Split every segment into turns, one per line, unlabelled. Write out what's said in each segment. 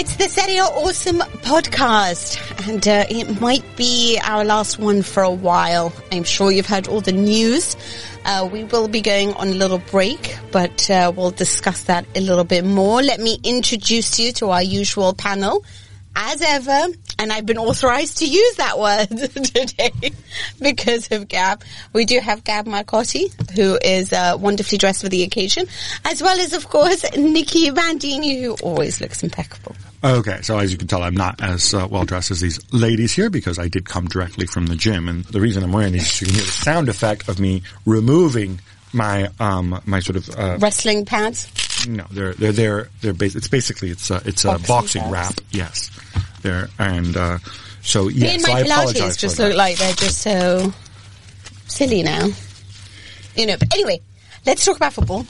It's the Serie A Awesome podcast, and it might be our last one for a while. I'm sure you've heard all the news. We will be going on a little break, but we'll discuss that a little bit more. Let me introduce you to our usual panel. As ever, and I've been authorized to use that word today because of Gab. We do have Gab Marcotti, who is wonderfully dressed for the occasion, as well as, of course, Nikki Bandini, who always looks impeccable.
Okay, so as you can tell, I'm not as well-dressed as these ladies here because I did come directly from the gym. And the reason I'm wearing these is you can hear the sound effect of me removing my my sort of
wrestling pads.
No, they're it's basically it's a boxing wrap. Yes, there and so yes.
Me and my Pilates just look like they're just so silly now, you know. But anyway, let's talk about football.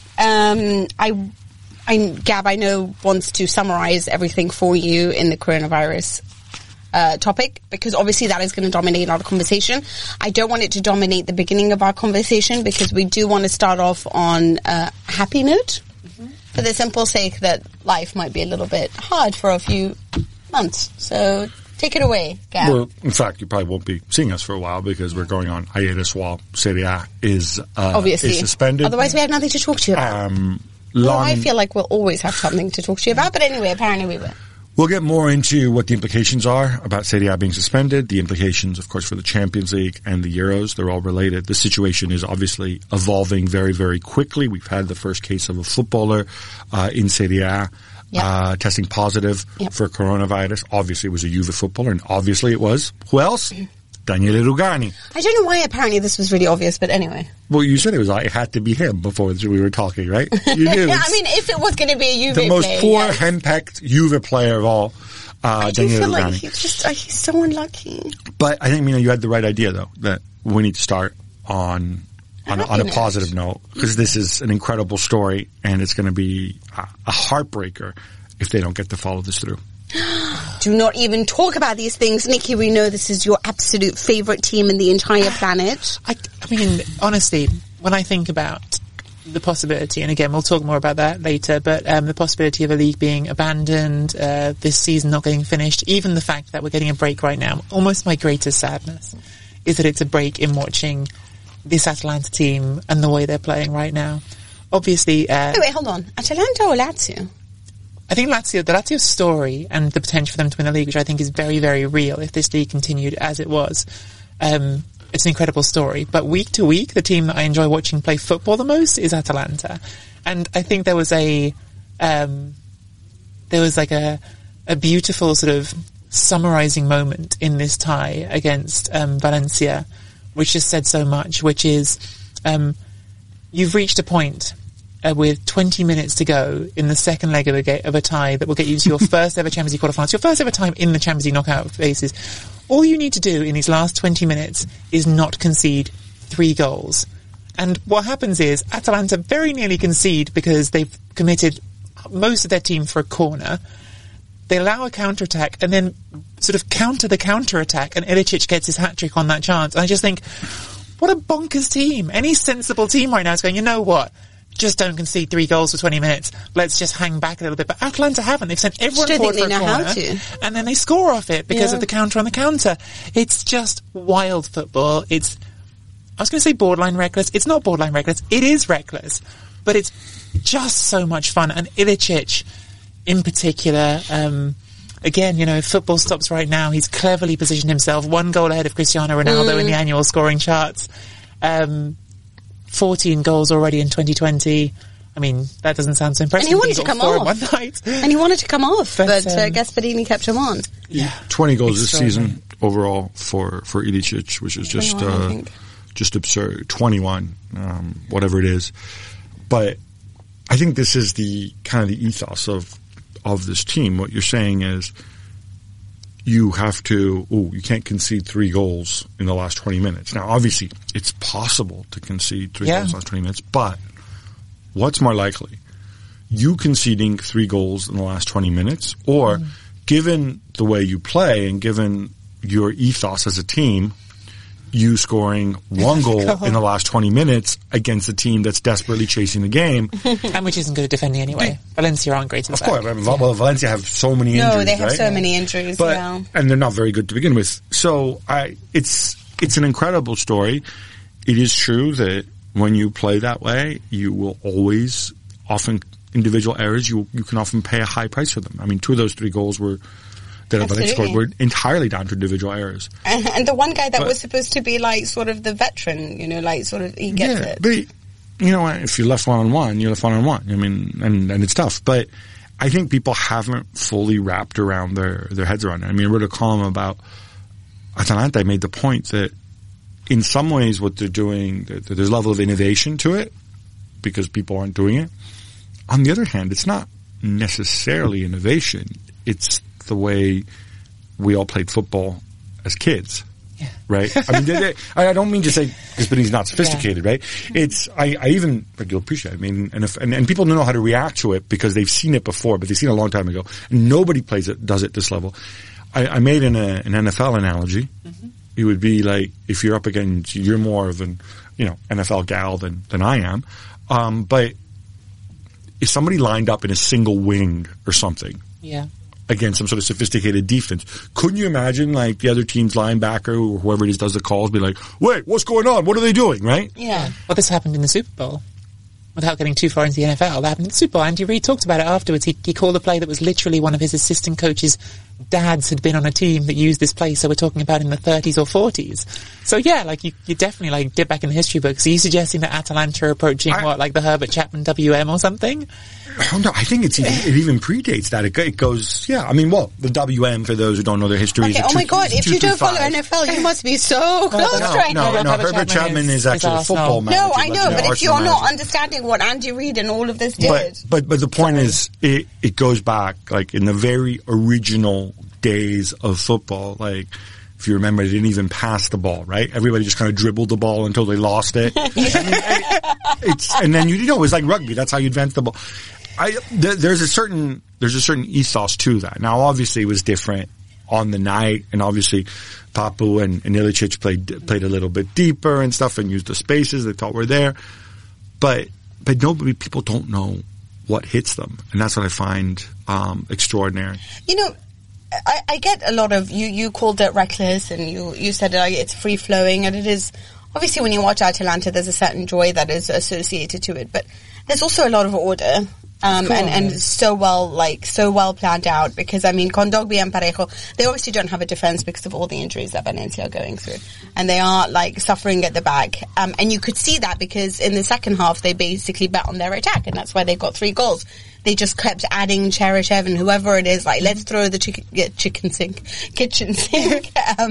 Gab, I know, wants to summarize everything for you in the coronavirus topic, because obviously that is going to dominate our conversation. I don't want it to dominate the beginning of our conversation because we do want to start off on a happy note, for the simple sake that life might be a little bit hard for a few months. So take it away, Gab.
Well, in fact, you probably won't be seeing us for a while because we're going on hiatus while Serie A is suspended.
Otherwise, we have nothing to talk to you about. I feel like we'll always have something to talk to you about, but anyway, apparently we will.
We'll get more into what the implications are about Serie A being suspended, the implications, of course, for the Champions League and the Euros. They're all related. The situation is obviously evolving very, very quickly. We've had the first case of a footballer in Serie A testing positive for coronavirus. Obviously, it was a Juve footballer, and obviously it was. Who else? Daniele Rugani.
I don't know why apparently this was really obvious, but anyway.
Well, you said it had to be him before we were talking, right? You knew.
I mean, if it was going to be a Juve player.
The most poor, henpecked Juve player of all,
I do feel like he's so unlucky.
But I think, you had the right idea, though, that we need to start on a positive note, because this is an incredible story, and it's going to be a heartbreaker if they don't get to follow this through.
Do not even talk about these things. Nikki, we know this is your absolute favorite team in the entire planet.
I mean, honestly, when I think about the possibility, and again, we'll talk more about that later, but the possibility of a league being abandoned, this season not getting finished, even the fact that we're getting a break right now, almost my greatest sadness is that it's a break in watching this Atalanta team and the way they're playing right now. Obviously...
wait, hold on. Atalanta or Lazio?
I think the Lazio story and the potential for them to win the league, which I think is very, very real if this league continued as it was, it's an incredible story. But week to week, the team that I enjoy watching play football the most is Atalanta. And I think there was a beautiful sort of summarizing moment in this tie against Valencia, which just said so much, which is you've reached a point with 20 minutes to go in the second leg of a tie that will get you to your first ever Champions League quarterfinals, your first ever time in the Champions League knockout phases. All you need to do in these last 20 minutes is not concede 3 goals. And what happens is Atalanta very nearly concede because they've committed most of their team for a corner. They allow a counter-attack and then sort of counter the counter-attack, and Ilicic gets his hat-trick on that chance. And I just think, what a bonkers team. Any sensible team right now is going, you know what? Just don't concede 3 goals for 20 minutes. Let's just hang back a little bit. But Atalanta haven't. They've sent everyone forward for a corner, and then they score off it because of the counter on the counter. It's just wild football. I was going to say borderline reckless. It's not borderline reckless. It is reckless. But it's just so much fun. And Ilicic, in particular, again, if football stops right now, he's cleverly positioned himself 1 goal ahead of Cristiano Ronaldo in the annual scoring charts. 14 goals already in 2020. I mean, that doesn't sound so impressive.
And he wanted to come off.
One night.
And he wanted to come off, but Gasperini kept him on.
Yeah. 20 goals this season overall for Ilicic, which is just absurd. 21, whatever it is. But I think this is the kind of the ethos of this team. What you're saying is you can't concede 3 goals in the last 20 minutes. Now, obviously, it's possible to concede 3 goals in the last 20 minutes, but what's more likely? You conceding 3 goals in the last 20 minutes, or given the way you play and given your ethos as a team, you scoring one goal in the last 20 minutes against a team that's desperately chasing the game.
And which isn't good at defending anyway. Valencia aren't great at that.
Of course. Well, Valencia have so many injuries.
No, they have
right?
so many injuries,
and they're not very good to begin with. So it's an incredible story. It is true that when you play that way, you will always, often individual errors, you can often pay a high price for them. I mean, 2 of those 3 goals that Valencia scored were entirely down to individual errors.
And the one guy that was supposed to be like sort of the veteran, you know, like sort of he gets it.
But you know what? If you're left one-on-one, you're left one-on-one. I mean, and it's tough. But I think people haven't fully wrapped around their heads around it. I mean, I wrote a column about Atalanta. I made the point that in some ways what they're doing, there's a level of innovation to it because people aren't doing it. On the other hand, it's not necessarily innovation. It's the way we all played football as kids, right? I mean, I don't mean to say Gasperini's not sophisticated, right? It's I even like you'll appreciate. I mean, and people don't know how to react to it because they've seen it before, but they've seen it a long time ago. And nobody does it this level. I made an NFL analogy. Mm-hmm. It would be like if you're up against, you're more of an NFL gal than I am, but if somebody lined up in a single wing or something, against some sort of sophisticated defense, couldn't you imagine like the other team's linebacker or whoever it is does the calls be like, wait, what's going on? What are they doing? Right?
Yeah. Well, this happened in the Super Bowl. Without getting too far into the NFL, that happened in the Super Bowl. Andy Reid talked about it afterwards. He called a play that was literally one of his assistant coaches' dads had been on a team that used this play, so we're talking about in the 30s or 40s. So yeah, like you definitely like dip back in the history books. Are you suggesting that Atalanta are approaching like the Herbert Chapman WM or something?
Oh no, I think it even predates that. It goes, I mean, the WM, for those who don't know their history, is
my God, if you don't follow NFL, you must be so close right now.
No, Herbert Chapman is actually a football manager.
No, I know, but if you're not understanding what Andy Reid and all of this did.
But the point is, it goes back, like, in the very original days of football, like, if you remember, they didn't even pass the ball, right? Everybody just kind of dribbled the ball until they lost it. And then it was like rugby. That's how you advance the ball. There's a certain ethos to that. Now, obviously, it was different on the night, and obviously, Papu and Ilicic played a little bit deeper and stuff, and used the spaces they thought were there. But people don't know what hits them, and that's what I find extraordinary.
You know, I get a lot of you called it reckless, and you said it's free flowing, and it is. Obviously, when you watch Atalanta, there's a certain joy that is associated to it, but there's also a lot of order. And so well planned out, because I mean, Kondogbia and Parejo, they obviously don't have a defense because of all the injuries that Valencia are going through, and they are like suffering at the back. And you could see that because in the second half they basically bet on their attack, and that's why they got 3 goals. They just kept adding Cheryshev and whoever it is, like, let's throw the kitchen sink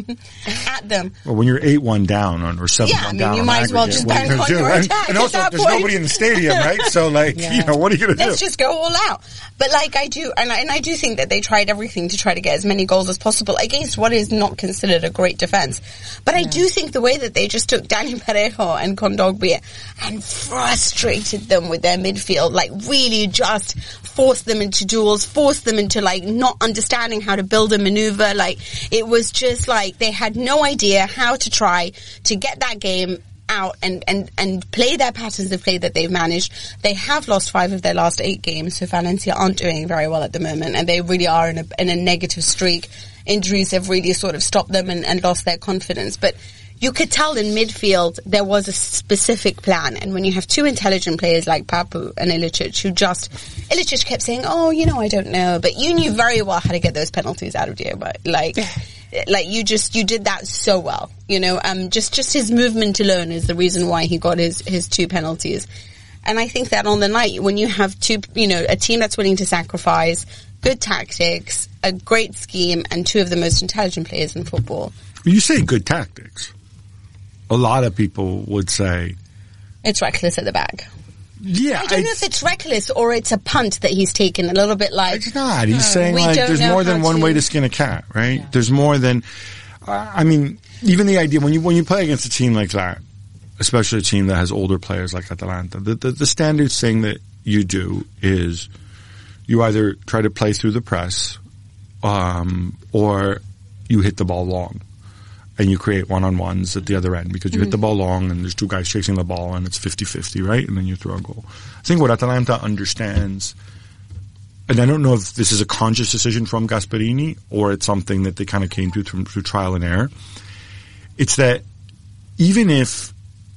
at them.
Well, when you're 8-1 down or 7-1 down,
you might as well just bank on your attack.
And also, there's nobody in the stadium, right? So, like, what are you going to do?
Let's just go all out. But like I do, and I do think that they tried everything to try to get as many goals as possible against what is not considered a great defense. But I do think the way that they just took Dani Parejo and Kondogbia and frustrated them with their midfield, like really just forced them into duels, forced them into like not understanding how to build a maneuver. Like, it was just like they had no idea how to try to get that game out and play their patterns of play that they've managed. They have lost 5 of their last 8 games, so Valencia aren't doing very well at the moment, and they really are in a negative streak. Injuries have really sort of stopped them and lost their confidence. But you could tell in midfield there was a specific plan, and when you have 2 intelligent players like Papu and Ilicic, Ilicic kept saying, I don't know, but you knew very well how to get those penalties out of Diego. Like you did that so well, just his movement alone is the reason why he got his 2 penalties. And I think that on the night, when you have a team that's willing to sacrifice, good tactics, a great scheme, and 2 of the most intelligent players in football.
You say good tactics. A lot of people would say
it's reckless at the back.
Yeah,
I don't know if it's reckless or it's a punt that he's taken, a little bit like...
It's not. He's saying, like, there's more than one way to skin a cat, right? Yeah. There's more than... I mean, even the idea, when you play against a team like that, especially a team that has older players like Atalanta, the standard thing that you do is you either try to play through the press or you hit the ball long. and you create one-on-ones at the other end because you hit the ball long and there's two guys chasing the ball and it's 50-50, right? And then you throw a goal. I think what Atalanta understands, and I don't know if this is a conscious decision from Gasperini or it's something that they kind of came to through trial and error, it's that even if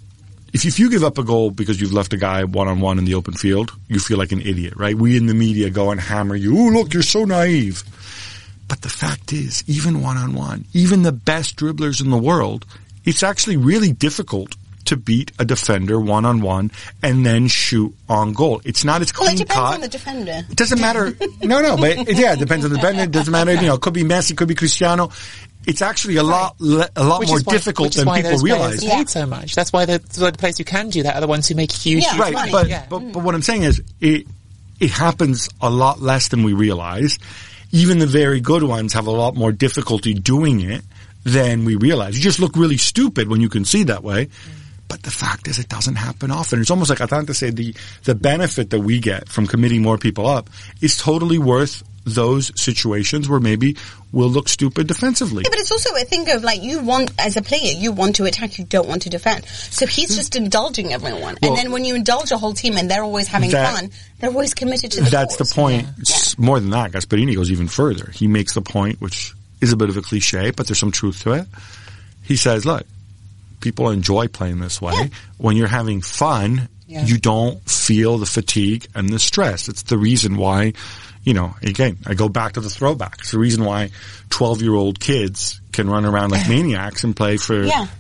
you give up a goal because you've left a guy one-on-one in the open field, you feel like an idiot, right? We in the media go and hammer you. Oh, look, you're so naive. But the fact is, even one-on-one, even the best dribblers in the world, it's actually really difficult to beat a defender one-on-one and then shoot on goal. It's not as clean cut.
Well, it depends on the defender.
It doesn't matter. No, but it depends on the defender. It doesn't matter. It could be Messi, could be Cristiano. It's actually a lot more difficult than people realize.
Yeah. Paid so much. That's why the players who can do that are the ones who make huge.
Yeah, right. But what I'm saying is, it happens a lot less than we realize. Even the very good ones have a lot more difficulty doing it than we realize. You just look really stupid when you can see that way. But the fact is, it doesn't happen often. It's almost like Atalanta said, the benefit that we get from committing more people up is totally worth those situations where maybe we'll look stupid defensively.
Yeah, but it's also a thing of like, you want, as a player, you want to attack, you don't want to defend. So he's just indulging everyone. Well, and then when you indulge a whole team and they're always having fun, they're always committed to the
That's
cause.
The point. Yeah. More than that, Gasperini goes even further. He makes the point, which is a bit of a cliche, but there's some truth to it. He says, look, people enjoy playing this way. Yeah. When you're having fun, you don't feel the fatigue and the stress. It's the reason why, again, I go back to the throwback. It's the reason why 12-year-old kids can run around like maniacs and play for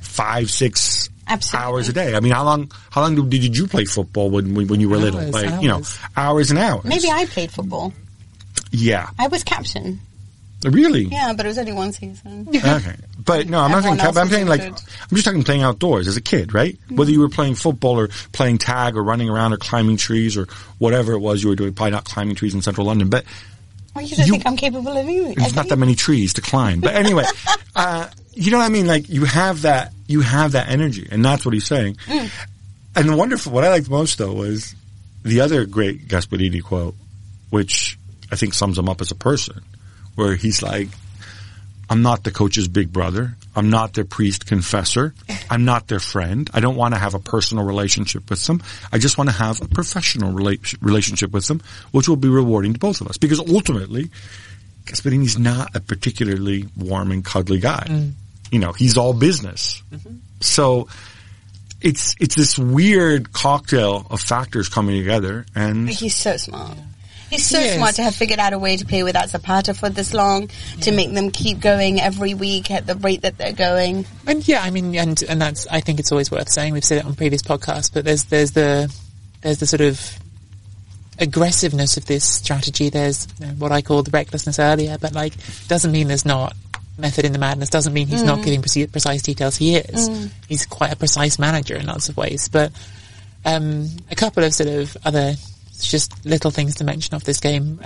5-6 hours a day. I mean, how long did you play football when you were little? Hours and hours.
Maybe I played football.
Yeah.
I was captain.
Really?
Yeah, but it was only one season.
Okay. But no, I'm not saying I'm saying I'm just talking playing outdoors as a kid, right? Mm-hmm. Whether you were playing football or playing tag or running around or climbing trees or whatever it was you were doing, probably not climbing trees in central London, but
you don't think I'm capable of anything?
There's not that many trees to climb. But anyway, you know what I mean? Like you have that energy, and that's what he's saying. Mm. And what I liked most though was the other great Gasperini quote, which I think sums him up as a person, where he's like, I'm not the coach's big brother. I'm not their priest confessor. I'm not their friend. I don't want to have a personal relationship with them. I just want to have a professional relationship with them, which will be rewarding to both of us. Because ultimately, Gasperini's not a particularly warm and cuddly guy. Mm. He's all business. Mm-hmm. So it's this weird cocktail of factors coming together, and
he's so smart. He's so smart to have figured out a way to play without Zapata for this long, to make them keep going every week at the rate that they're going.
And and that's, I think it's always worth saying, we've said it on previous podcasts, but there's the sort of aggressiveness of this strategy. There's what I called the recklessness earlier, but doesn't mean there's not method in the madness, doesn't mean he's not giving precise details. He is. He's quite a precise manager in lots of ways, but a couple of sort of other just little things to mention of this game.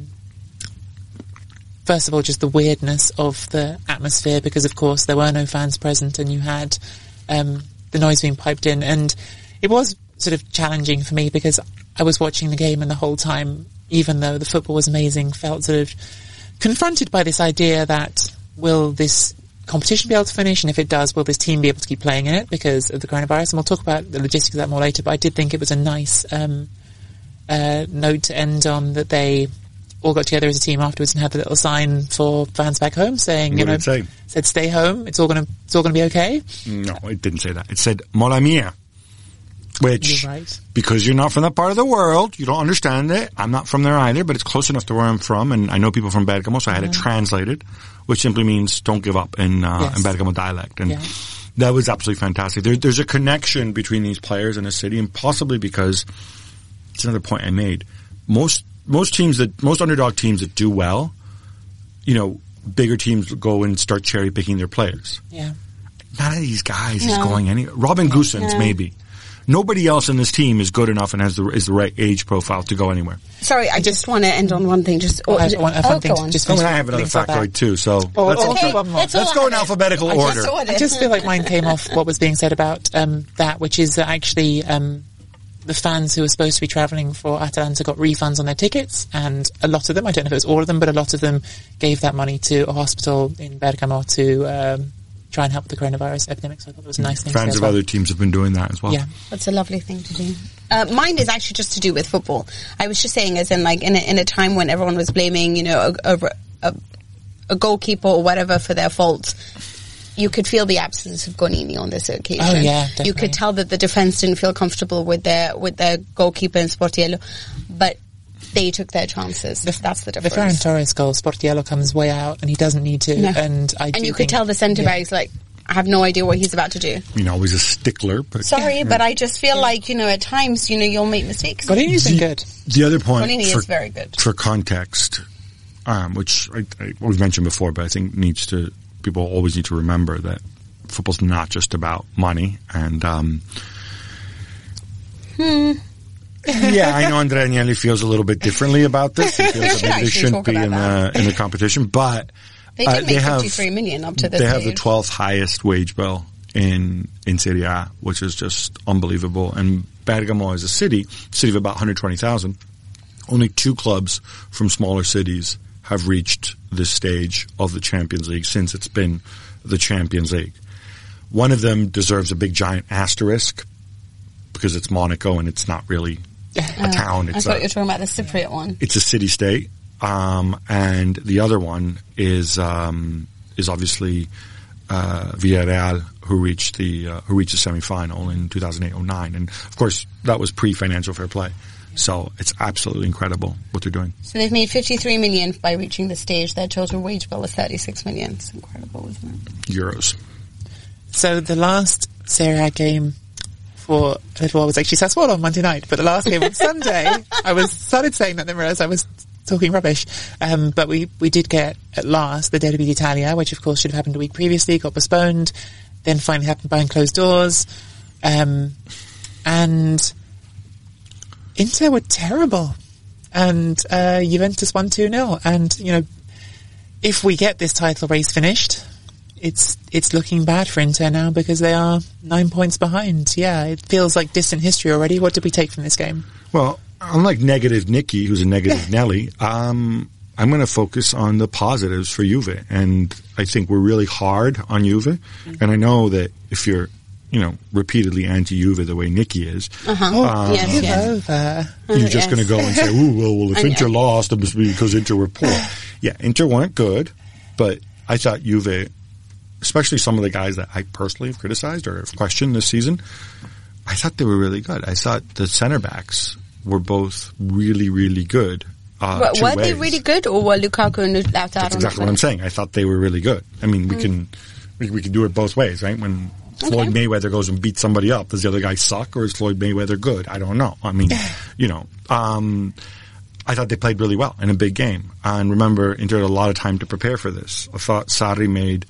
First of all, just the weirdness of the atmosphere, because of course there were no fans present and you had the noise being piped in, and it was sort of challenging for me because I was watching the game and the whole time, even though the football was amazing, felt sort of confronted by this idea that will this competition be able to finish, and if it does, will this team be able to keep playing in it because of the coronavirus? And we'll talk about the logistics of that more later, but I did think it was a nice note to end on, that they all got together as a team afterwards and had the little sign for fans back home saying, said stay home, it's all going to be okay.
No, it didn't say that. It said mola mia, which,
right,
because you're not from that part of the world, you don't understand it. I'm not from there either, but it's close enough to where I'm from, and I know people from Bergamo, so I had it translated, which simply means don't give up in Bergamo dialect. And that was absolutely fantastic. There's a connection between these players in a city, and possibly because, it's another point I made, most underdog teams that do well, bigger teams go and start cherry picking their players.
Yeah.
None of these guys is going anywhere. Robin Gosens, maybe. Nobody else in this team is good enough and is the right age profile to go anywhere.
Sorry, I just want to end on one thing.
I have
another factoid too, so let's go in alphabetical order.
I just feel like mine came off what was being said about that, which is that actually the fans who were supposed to be travelling for Atalanta got refunds on their tickets, and a lot of them, I don't know if it was all of them, but a lot of them gave that money to a hospital in Bergamo to try and help the coronavirus epidemic. So I thought it was a nice thing.
Fans of other teams have been doing that as well.
Yeah,
that's a lovely thing to do. Mine is actually just to do with football. I was just saying, as in like in a time when everyone was blaming, you know, a goalkeeper or whatever for their faults. You could feel the absence of Gonini on this occasion.
Oh yeah, definitely.
You could tell that the defense didn't feel comfortable with their goalkeeper and Sportiello, but they took their chances. That's the difference.
The Ferran Torres goal, Sportiello comes way out and he doesn't need to.
No.
And
you could tell the centre backs like, I have no idea what he's about to do.
You know, always a stickler. But
sorry, but I just feel like, you know, at times, you know, you'll make mistakes.
Gonini's been good.
The other point,
Gonini is very good.
For context, which we've mentioned before, but I think people always need to remember that football's not just about money. And yeah, I know Andrea Agnelli feels a little bit differently about this. He feels that they shouldn't be in the competition, but
they did make 53 million up to this
They
stage.
have the 12th highest wage bill in Serie A, which is just unbelievable. And Bergamo is a city of about 120,000. Only 2 clubs from smaller cities have reached this stage of the Champions League since it's been the Champions League. One of them deserves a big giant asterisk because it's Monaco and it's not really a town.
I thought you were talking about the Cypriot one.
It's a city-state. And the other one is obviously Villarreal, who reached the semi-final in 2008-09. And of course, that was pre-financial fair play. So it's absolutely incredible what they're doing.
So they've made 53 million by reaching the stage. Their total wage bill is 36 million. It's incredible, isn't it?
Euros.
So the last Serie A game for a little while was actually Sassuolo on Monday night, but the last game on Sunday, I started saying that, then realised I was talking rubbish. But we did get at last the Derby d'Italia, which of course should have happened a week previously, got postponed, then finally happened behind closed doors, and Inter were terrible, and Juventus won 2-0. And you know, if we get this title race finished, it's looking bad for Inter now because they are 9 points behind. Yeah, it feels like distant history already. What did we take from this game?
Well, unlike negative Nikki, who's a negative Nelly, I'm going to focus on the positives for Juve, and I think we're really hard on Juve. And I know that if you're repeatedly anti-Juve the way Nikki is.
Yes.
You're just going to go and say, well, if Inter lost, it must be because Inter were poor. Yeah, Inter weren't good, but I thought Juve, especially some of the guys that I personally have criticized or have questioned this season, I thought they were really good. I thought the center backs were both really, really good.
Were they really good, or were Lukaku and Lautaro?
That's exactly what I'm saying. I thought they were really good. I mean, we can do it both ways, right? When Floyd Mayweather goes and beats somebody up, does the other guy suck, or is Floyd Mayweather good? I don't know. I mean, I thought they played really well in a big game. And remember, Inter had a lot of time to prepare for this. I thought Sarri made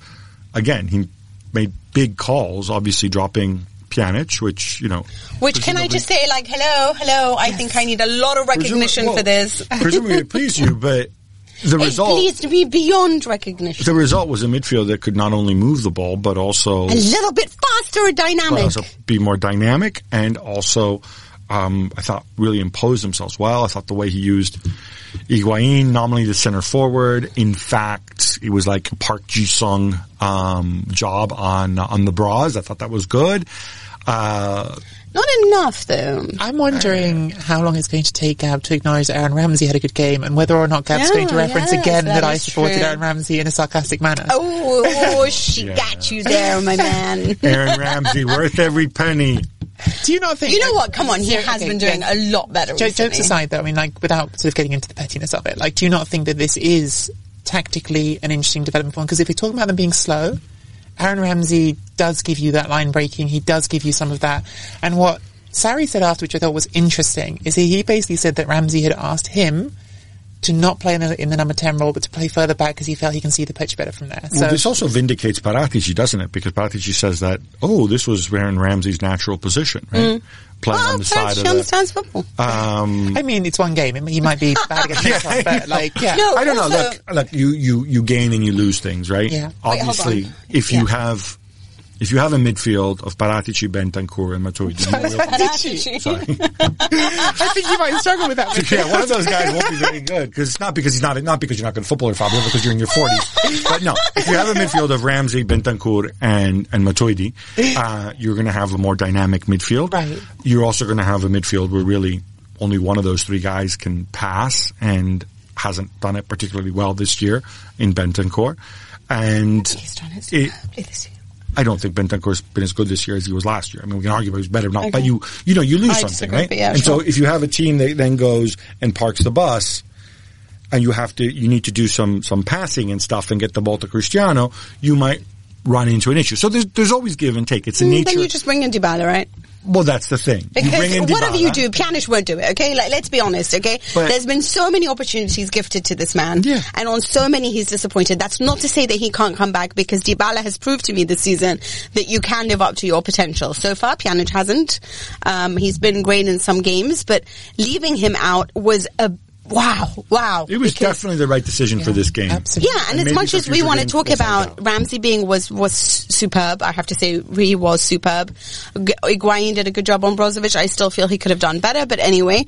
big calls, obviously dropping Pjanic, which
can I just say, like, hello, I think I need a lot of recognition for this.
Presumably it pleased you, but the result...
It pleased me beyond recognition.
The result was a midfield that could not only move the ball, but also...
a little bit faster or dynamic.
But also be more dynamic, and also, I thought, really impose themselves well. I thought the way he used Higuain, nominally the center forward. In fact, it was like a Park Ji-sung job on the Bras. I thought that was good.
Not enough, though.
I'm wondering how long it's going to take Gab to acknowledge that Aaron Ramsey had a good game, and whether or not Gab's going to reference again that I supported Aaron Ramsey in a sarcastic manner.
Oh, she got you there, my man.
Aaron Ramsey, worth every penny.
Do you not think...
You know what? Come on, he has been doing a lot better recently.
Jokes aside, though, I mean, like, without sort of getting into the pettiness of it, like, do you not think that this is tactically an interesting development for him? Because if you're talking about them being slow, Aaron Ramsey does give you that line breaking. He does give you some of that. And what Sarri said after, which I thought was interesting, is he basically said that Ramsey had asked him to not play in the number 10 role, but to play further back because he felt he can see the pitch better from there.
Well, this also vindicates Paratici, doesn't it? Because Paratici says that, this was Aaron Ramsey's natural position, right? Playing on the side of
understands football.
I mean, it's one game. He might be bad against this one, but
No,
I don't know. Look, you gain and you lose things, right?
Yeah.
Obviously, if you have if you have a midfield of Paratici, Bentancur, and Matuidi,
Sorry. I think you might struggle with that midfield.
Yeah, one of those guys won't be very good because it's not because you're not a good footballer, Fabio, because you're in your 40s. But no, if you have a midfield of Ramsey, Bentancur, and Matuidi, you're going to have a more dynamic midfield.
Right.
You're also going to have a midfield where really only one of those three guys can pass and hasn't done it particularly well this year in Bentancur. And
he's done it superbly this year.
I don't think Bentancur's been as good this year as he was last year. I mean, we can argue about who's better or not, but you lose something, right?
Yeah,
and so if you have a team that then goes and parks the bus, and you need to do some passing and stuff and get the ball to Cristiano, you might run into an issue. So there's always give and take. It's a nature.
Then you just bring in Dybala, right?
Well, that's the thing.
Because
you bring in Dybala,
whatever you do, Pjanic won't do it, okay? Like, let's be honest, okay?
But
there's been so many opportunities gifted to this man.
Yeah.
And on so many he's disappointed. That's not to say that he can't come back, because Dybala has proved to me this season that you can live up to your potential. So far, Pjanic hasn't. He's been great in some games, but leaving him out was a Wow.
It was definitely the right decision for this game.
Absolutely.
Yeah, and as much as we want to talk about Ramsey was superb, I have to say he was superb. Higuain did a good job on Brozovic. I still feel he could have done better, but anyway,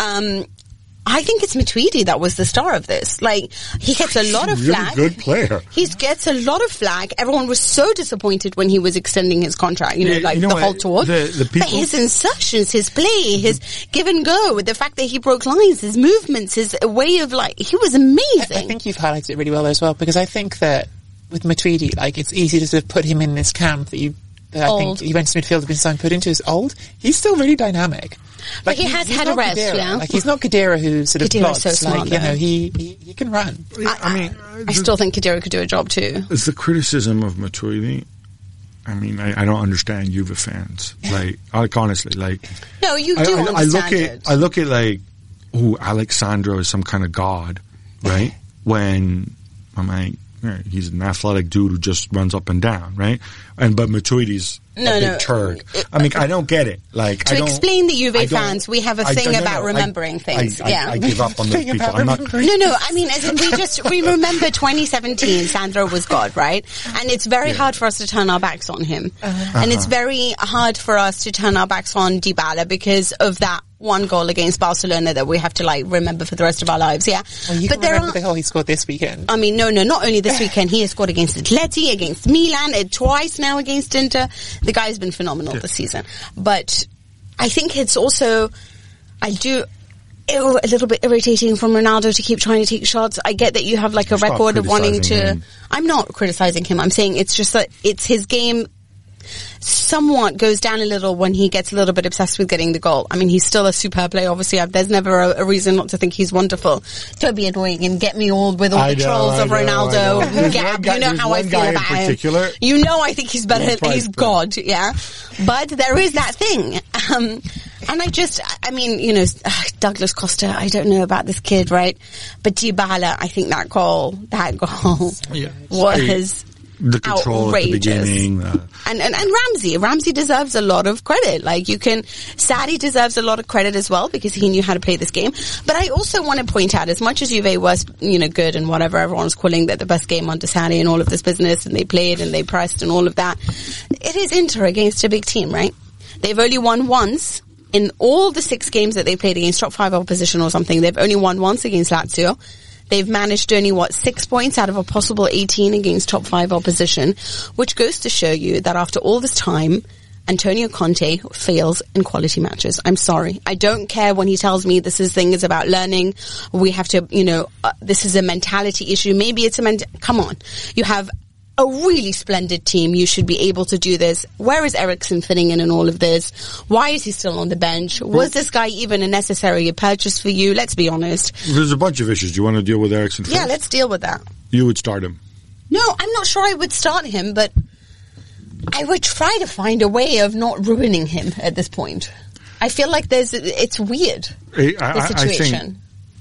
I think it's Matuidi that was the star of this. Like, he gets a lot of flack.
Really good player.
He gets a lot of flack. Everyone was so disappointed when he was extending his contract, the whole tour.
The people,
but his insertions, his play, his give and go, the fact that he broke lines, his movements, his way of he was amazing.
I think you've highlighted it really well as well, because I think that with Matuidi, it's easy to sort of put him in this camp that I think Juventus midfield have been so put into is old. He's still really dynamic.
But he has had a rest, yeah.
He's not Khedira who sort of plots.
So smart,
he can run.
I still think Khedira could do a job too.
It's the criticism of Matuidi. I mean, I don't understand Juve fans. Honestly,
no, you do understand it.
I look at Alexandro is some kind of god, right? When I'm like, he's an athletic dude who just runs up and down, right? But Matuidi's a big turd. I mean, I don't get it.
To explain the Juve fans, we have a thing about remembering things.
I give up on those people. I'm not.
No. I mean, as in we remember 2017. Sandro was God, right? And it's very hard for us to turn our backs on him, and it's very hard for us to turn our backs on Dybala because of that one goal against Barcelona that we have to remember for the rest of our lives. Yeah,
well, you can remember the goal he scored this weekend.
I mean, no, not only this weekend. He has scored against Atleti, against Milan, twice now against Inter. The guy's been phenomenal this season. But I think it's also, a little bit irritating from Ronaldo to keep trying to take shots. I get that you have a record of wanting to.
Him.
I'm not criticizing him. I'm saying it's just that it's his game somewhat goes down a little when he gets a little bit obsessed with getting the goal. I mean, he's still a superb player. Obviously, there's never a reason not to think he's wonderful. Don't be annoying and get me all with all the trolls of Ronaldo. You know how I feel about him. I think he's better. He's God, yeah. But there is that thing. And Douglas Costa, I don't know about this kid, right? But Dybala, I think that goal was
the control
outrageous.
At the beginning.
And Ramsey deserves a lot of credit. Sarri deserves a lot of credit as well because he knew how to play this game. But I also want to point out, as much as Juve was, good and whatever, everyone's calling that the best game under Sarri and all of this business, and they played and they pressed and all of that, it is Inter against a big team, right? They've only won once. In all the 6 games that they played against top 5 opposition or something, they've only won once against Lazio. They've managed only, 6 points out of a possible 18 against top 5 opposition, which goes to show you that after all this time, Antonio Conte fails in quality matches. I'm sorry. I don't care when he tells me this thing is about learning. We have to, this is a mentality issue. Maybe it's come on. You have a really splendid team. You should be able to do this. Where is Eriksen fitting in all of this? Why is he still on the bench? Was this guy even a necessary purchase for you? Let's be honest.
There's a bunch of issues. Do you want to deal with Eriksen first?
Yeah, let's deal with that.
You would start him?
No, I'm not sure I would start him, but I would try to find a way of not ruining him at this point. I feel like it's weird, the situation.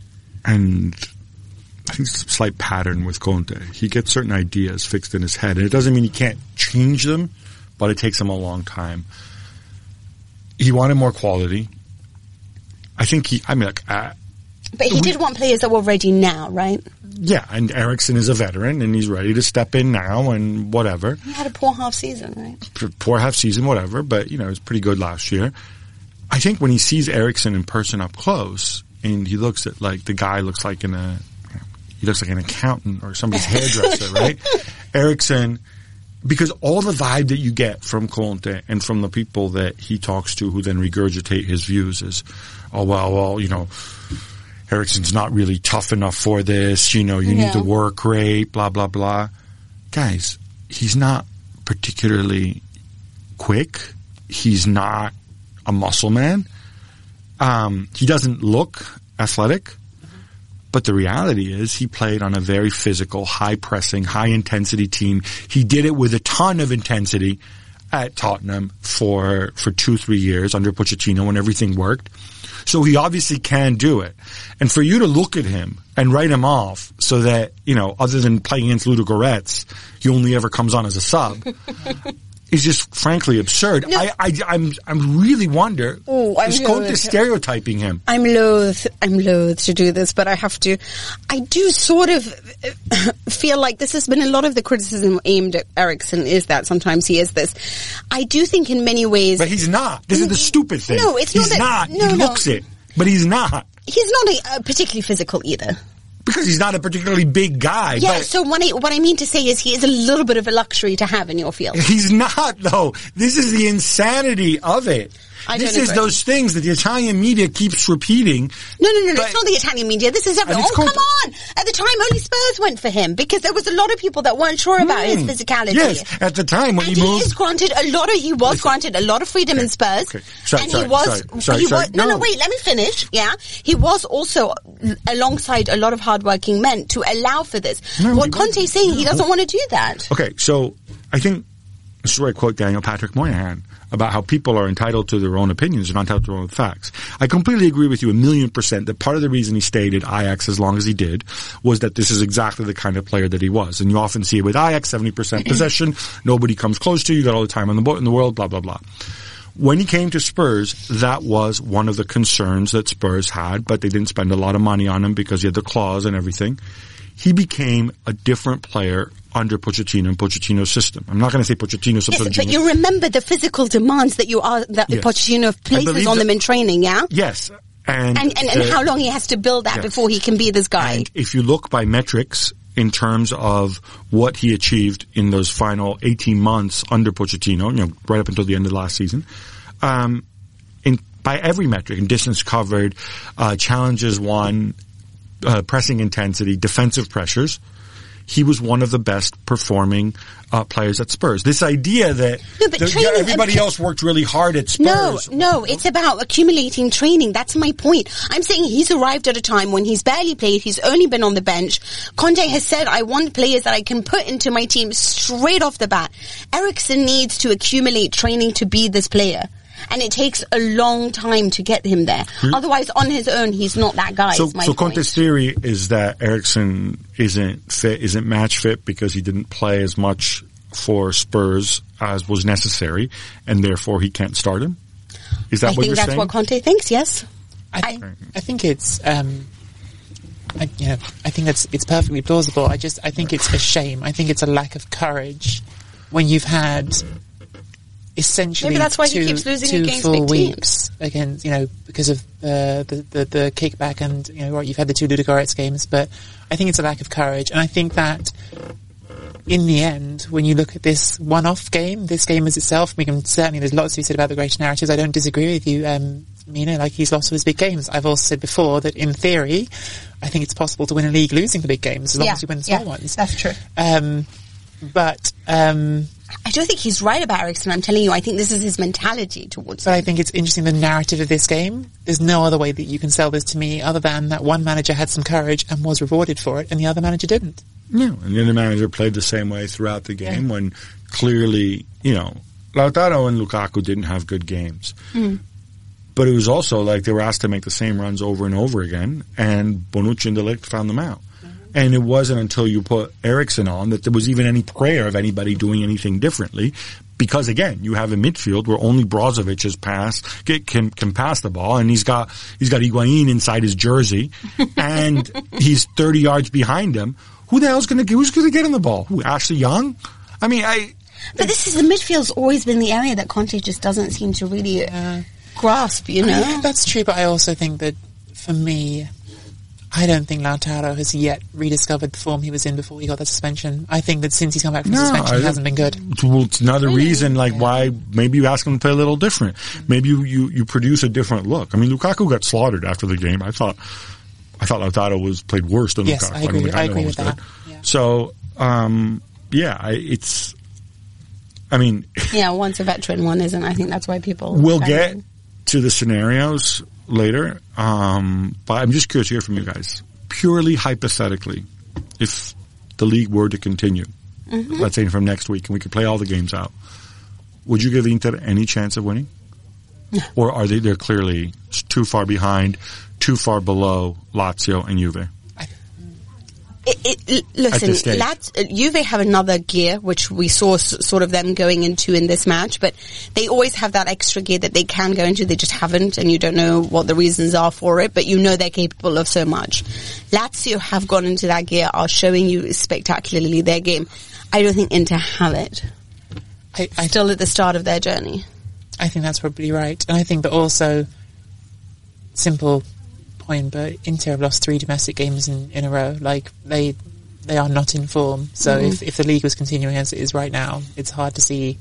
I think it's a slight pattern with Conte. He gets certain ideas fixed in his head, and it doesn't mean he can't change them, but it takes him a long time. He wanted more quality. I think
But he did want players that were ready now, right?
Yeah, and Eriksen is a veteran, and he's ready to step in now and whatever.
He had a poor half season, right?
Poor half season, whatever, but, you know, it was pretty good last year. I think when he sees Eriksen in person up close, and he looks at, like, the guy looks like he looks like an accountant or somebody's hairdresser, right? Eriksen, because all the vibe that you get from Conte and from the people that he talks to who then regurgitate his views is, oh, well, you know, Eriksen's not really tough enough for this, you know, you need to work rate, blah, blah, blah. Guys, he's not particularly quick. He's not a muscle man. He doesn't look athletic. But the reality is he played on a very physical, high-pressing, high-intensity team. He did it with a ton of intensity at Tottenham for 2-3 years under Pochettino when everything worked. So he obviously can do it. And for you to look at him and write him off so that, you know, other than playing against Ludogorets, he only ever comes on as a sub is just frankly absurd. No. I'm really wonder, is Conte stereotyping him?
I'm loath to do this, but I have to. I do sort of feel like this has been a lot of the criticism aimed at Eriksen is that sometimes he is this. I do think in many ways.
But he's not. This is the stupid thing.
No, it's not.
He looks it, but he's not.
He's not particularly physical either.
Because he's not a particularly big guy.
Yeah, so what I mean to say is he is a little bit of a luxury to have in your field.
He's not, though. This is the insanity of it. This is those things that the Italian media keeps repeating.
No. It's not the Italian media. This is everyone. Come on. At the time, only Spurs went for him because there was a lot of people that weren't sure about his physicality.
Yes, at the time when he moved.
He was granted a lot of freedom in Spurs.
Okay.
No, wait, let me finish. Yeah. He was also, alongside a lot of hardworking men, to allow for this. What Conte's saying, he doesn't want to do that.
Okay, so I think, this is where I quote Daniel Patrick Moynihan about how people are entitled to their own opinions and not entitled to their own facts. I completely agree with you 1,000,000% that part of the reason he stayed at Ajax as long as he did was that this is exactly the kind of player that he was. And you often see it with Ajax, 70% possession, nobody comes close to you, got all the time in the world, blah, blah, blah. When he came to Spurs, that was one of the concerns that Spurs had, but they didn't spend a lot of money on him because he had the clause and everything. He became a different player under Pochettino and Pochettino's system. I'm not going to say Pochettino's some sort of genius.
But you remember the physical demands that Pochettino places on them in training, yeah?
Yes.
And how long he has to build that before he can be this guy.
And if you look by metrics in terms of what he achieved in those final 18 months under Pochettino, you know, right up until the end of last season, by every metric, in distance covered, challenges won, pressing intensity, defensive pressures, he was one of the best performing players at Spurs. This idea that everybody else worked really hard at Spurs.
No, it's about accumulating training. That's my point. I'm saying he's arrived at a time when he's barely played. He's only been on the bench. Conte has said, I want players that I can put into my team straight off the bat. Eriksen needs to accumulate training to be this player. And it takes a long time to get him there. Otherwise, on his own, he's not that guy.
So Conte's theory is that Eriksen isn't match fit because he didn't play as much for Spurs as was necessary, and therefore he can't start him? Is that what you're saying? I think
that's what Conte thinks, yes.
I think it's, I think it's perfectly plausible. I think it's a shame. I think it's a lack of courage when you've had essentially
maybe that's why he keeps losing against big teams.
Against, because of the kickback and, you've had the 2 Ludogorets games, but I think it's a lack of courage. And I think that in the end, when you look at this one-off game, this game as itself, there's lots to be said about the greater narratives. I don't disagree with you, Mina, like he's lost all his big games. I've also said before that in theory, I think it's possible to win a league losing the big games as long as you win the small ones.
That's true. I don't think he's right about Eriksen. I'm telling you, I think this is his mentality towards him.
I think it's interesting, the narrative of this game. There's no other way that you can sell this to me other than that one manager had some courage and was rewarded for it, and the other manager didn't.
No, and the other manager played the same way throughout the game when clearly, Lautaro and Lukaku didn't have good games. But it was also like they were asked to make the same runs over and over again, and Bonucci and De Ligt found them out. And it wasn't until you put Eriksen on that there was even any prayer of anybody doing anything differently. Because again, you have a midfield where only Brozovic can pass the ball, and he's got Higuain inside his jersey, and he's 30 yards behind him. Who's going to get him the ball? Who, Ashley Young? I mean,
But the midfield's always been the area that Conte just doesn't seem to really grasp, you know?
Yeah, that's true, but I also think that, for me, I don't think Lautaro has yet rediscovered the form he was in before he got the suspension. I think that since he's come back from suspension, he hasn't been good.
Well, it's another reason, why maybe you ask him to play a little different. Maybe you produce a different look. I mean, Lukaku got slaughtered after the game. I thought Lautaro played worse than Lukaku.
I agree with that.
Yeah. So,
one's a veteran, one isn't. I think that's why people...
We'll get to the scenarios later, but I'm just curious to hear from you guys. Purely hypothetically, if the league were to continue, let's say from next week, and we could play all the games out, would you give Inter any chance of winning?
No.
Or are they're clearly too far behind, too far below Lazio and Juve?
Listen, Juve have another gear, which we saw sort of them going into in this match, but they always have that extra gear that they can go into. They just haven't, and you don't know what the reasons are for it, but you know they're capable of so much. Lazio have gone into that gear, are showing you spectacularly their game. I don't think Inter have it. Still at the start of their journey.
I think that's probably right. And I think that also, simple point, but Inter have lost 3 domestic games in a row. Like, they are not in form. So if the league was continuing as it is right now, it's hard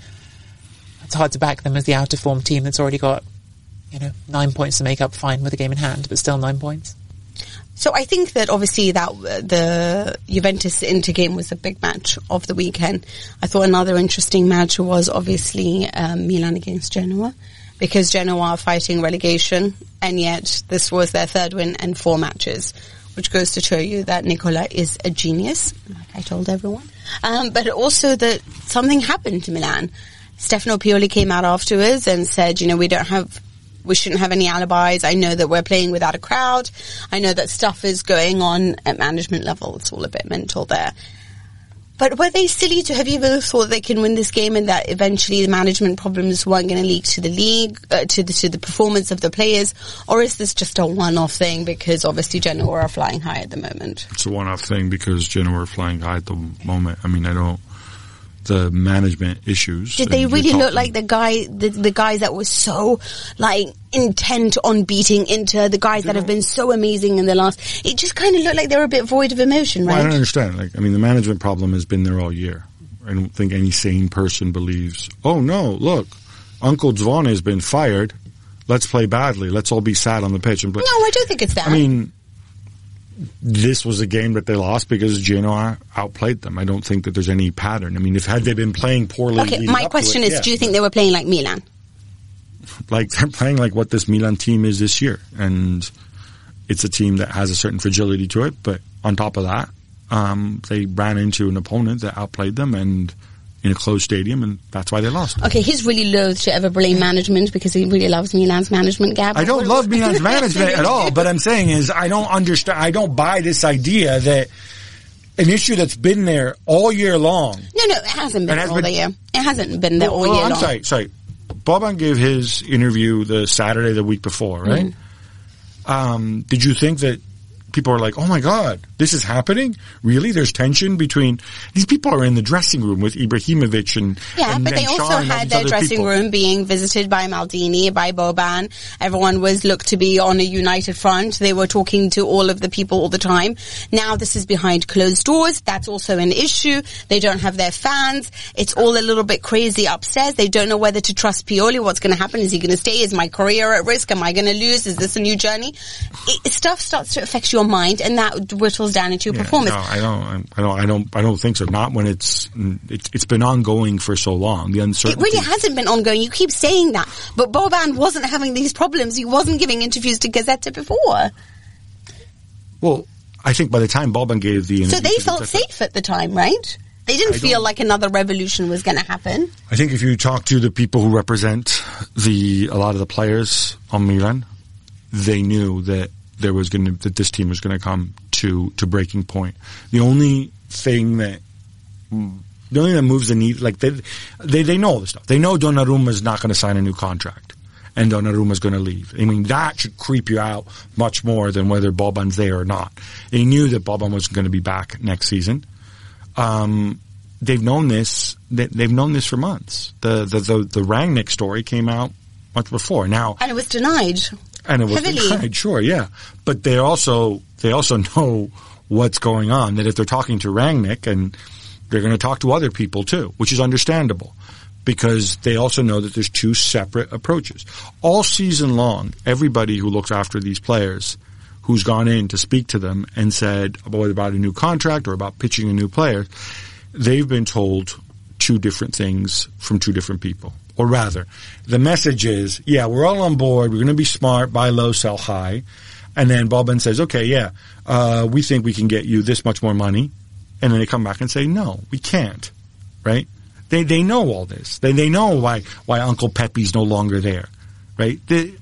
to back them as the out of form team that's already got, 9 points to make up, fine with a game in hand, but still 9 points.
So I think that obviously that the Juventus-Inter game was a big match of the weekend. I thought another interesting match was obviously Milan against Genoa, because Genoa are fighting relegation, and yet this was their 3rd win in 4 matches, which goes to show you that Nicola is a genius, like I told everyone. But also that something happened to Milan. Stefano Pioli came out afterwards and said, we shouldn't have any alibis. I know that we're playing without a crowd. I know that stuff is going on at management level. It's all a bit mental there. But were they silly have you ever thought they can win this game and that eventually the management problems weren't going to leak to the league, to the performance of the players? Or is this just a one-off thing because obviously Genoa are flying high at the moment?
It's a one-off thing because Genoa are flying high at the moment. I mean, the management issues.
Did they really look like the guys that were so intent on beating Inter, the guys that have been so amazing in the last? It just kind of looked like they were a bit void of emotion, right?
Well, I don't understand. The management problem has been there all year. I don't think any sane person believes, oh no, look, Uncle Zvon has been fired. Let's play badly. Let's all be sad on the pitch and play.
No, I don't think it's that.
I mean, this was a game that they lost because Genoa outplayed them. I don't think that there's any pattern. I mean, had they been playing poorly...
Okay, my question is, do you think they were playing like Milan?
They're playing like what this Milan team is this year. And it's a team that has a certain fragility to it. But on top of that, they ran into an opponent that outplayed them and in a closed stadium, and that's why they lost.
Okay, he's really loath to ever blame management because he really loves Milan's management, Gab.
I don't love Milan's management at all, but I'm saying is I don't understand, I don't buy this idea that an issue that's been there all year long.
No, it hasn't been all year. It hasn't been there all year long.
I'm sorry. Boban gave his interview the Saturday the week before, right? Did you think that people are like, oh my God, this is happening? Really? There's tension between... These people are in the dressing room with Ibrahimovic and...
Yeah,
and,
but they also had their dressing room being visited by Maldini, by Boban. Everyone was looked to be on a united front. They were talking to all of the people all the time. Now this is behind closed doors. That's also an issue. They don't have their fans. It's all a little bit crazy upstairs. They don't know whether to trust Pioli. What's going to happen? Is he going to stay? Is my career at risk? Am I going to lose? Is this a new journey? Stuff starts to affect your mind, and that whittles down into your performance.
No, I don't think so. Not when it's been ongoing for so long. The uncertainty.
It really hasn't been ongoing. You keep saying that, but Boban wasn't having these problems. He wasn't giving interviews to Gazzetta before.
Well, I think by the time Boban gave the interview,
so they felt safe at the time, right? They didn't feel like another revolution was going to happen.
I think if you talk to the people who represent a lot of the players on Milan, they knew that that this team was going to come to breaking point. The only thing that The only thing that moves the needle, like they know all this stuff. They know Donnarumma's not going to sign a new contract. And Donnarumma's going to leave. I mean, that should creep you out much more than whether Boban's there or not. They knew that Boban was going to be back next season. They've known this. They've known this for months. The Rangnick story came out much before. Now,
and it was denied.
And it was denied, sure, yeah. But they also know what's going on. That if they're talking to Rangnick, and they're going to talk to other people too, which is understandable. Because they also know that there's two separate approaches. All season long, everybody who looks after these players, who's gone in to speak to them and said about a new contract or about pitching a new player, they've been told two different things from two different people. Or rather, the message is, yeah, we're all on board, we're going to be smart, buy low, sell high. And then Boban says, okay, yeah, we think we can get you this much more money. And then they come back and say, no, we can't, right? They know all this. They know why Uncle Pepe's no longer there, right?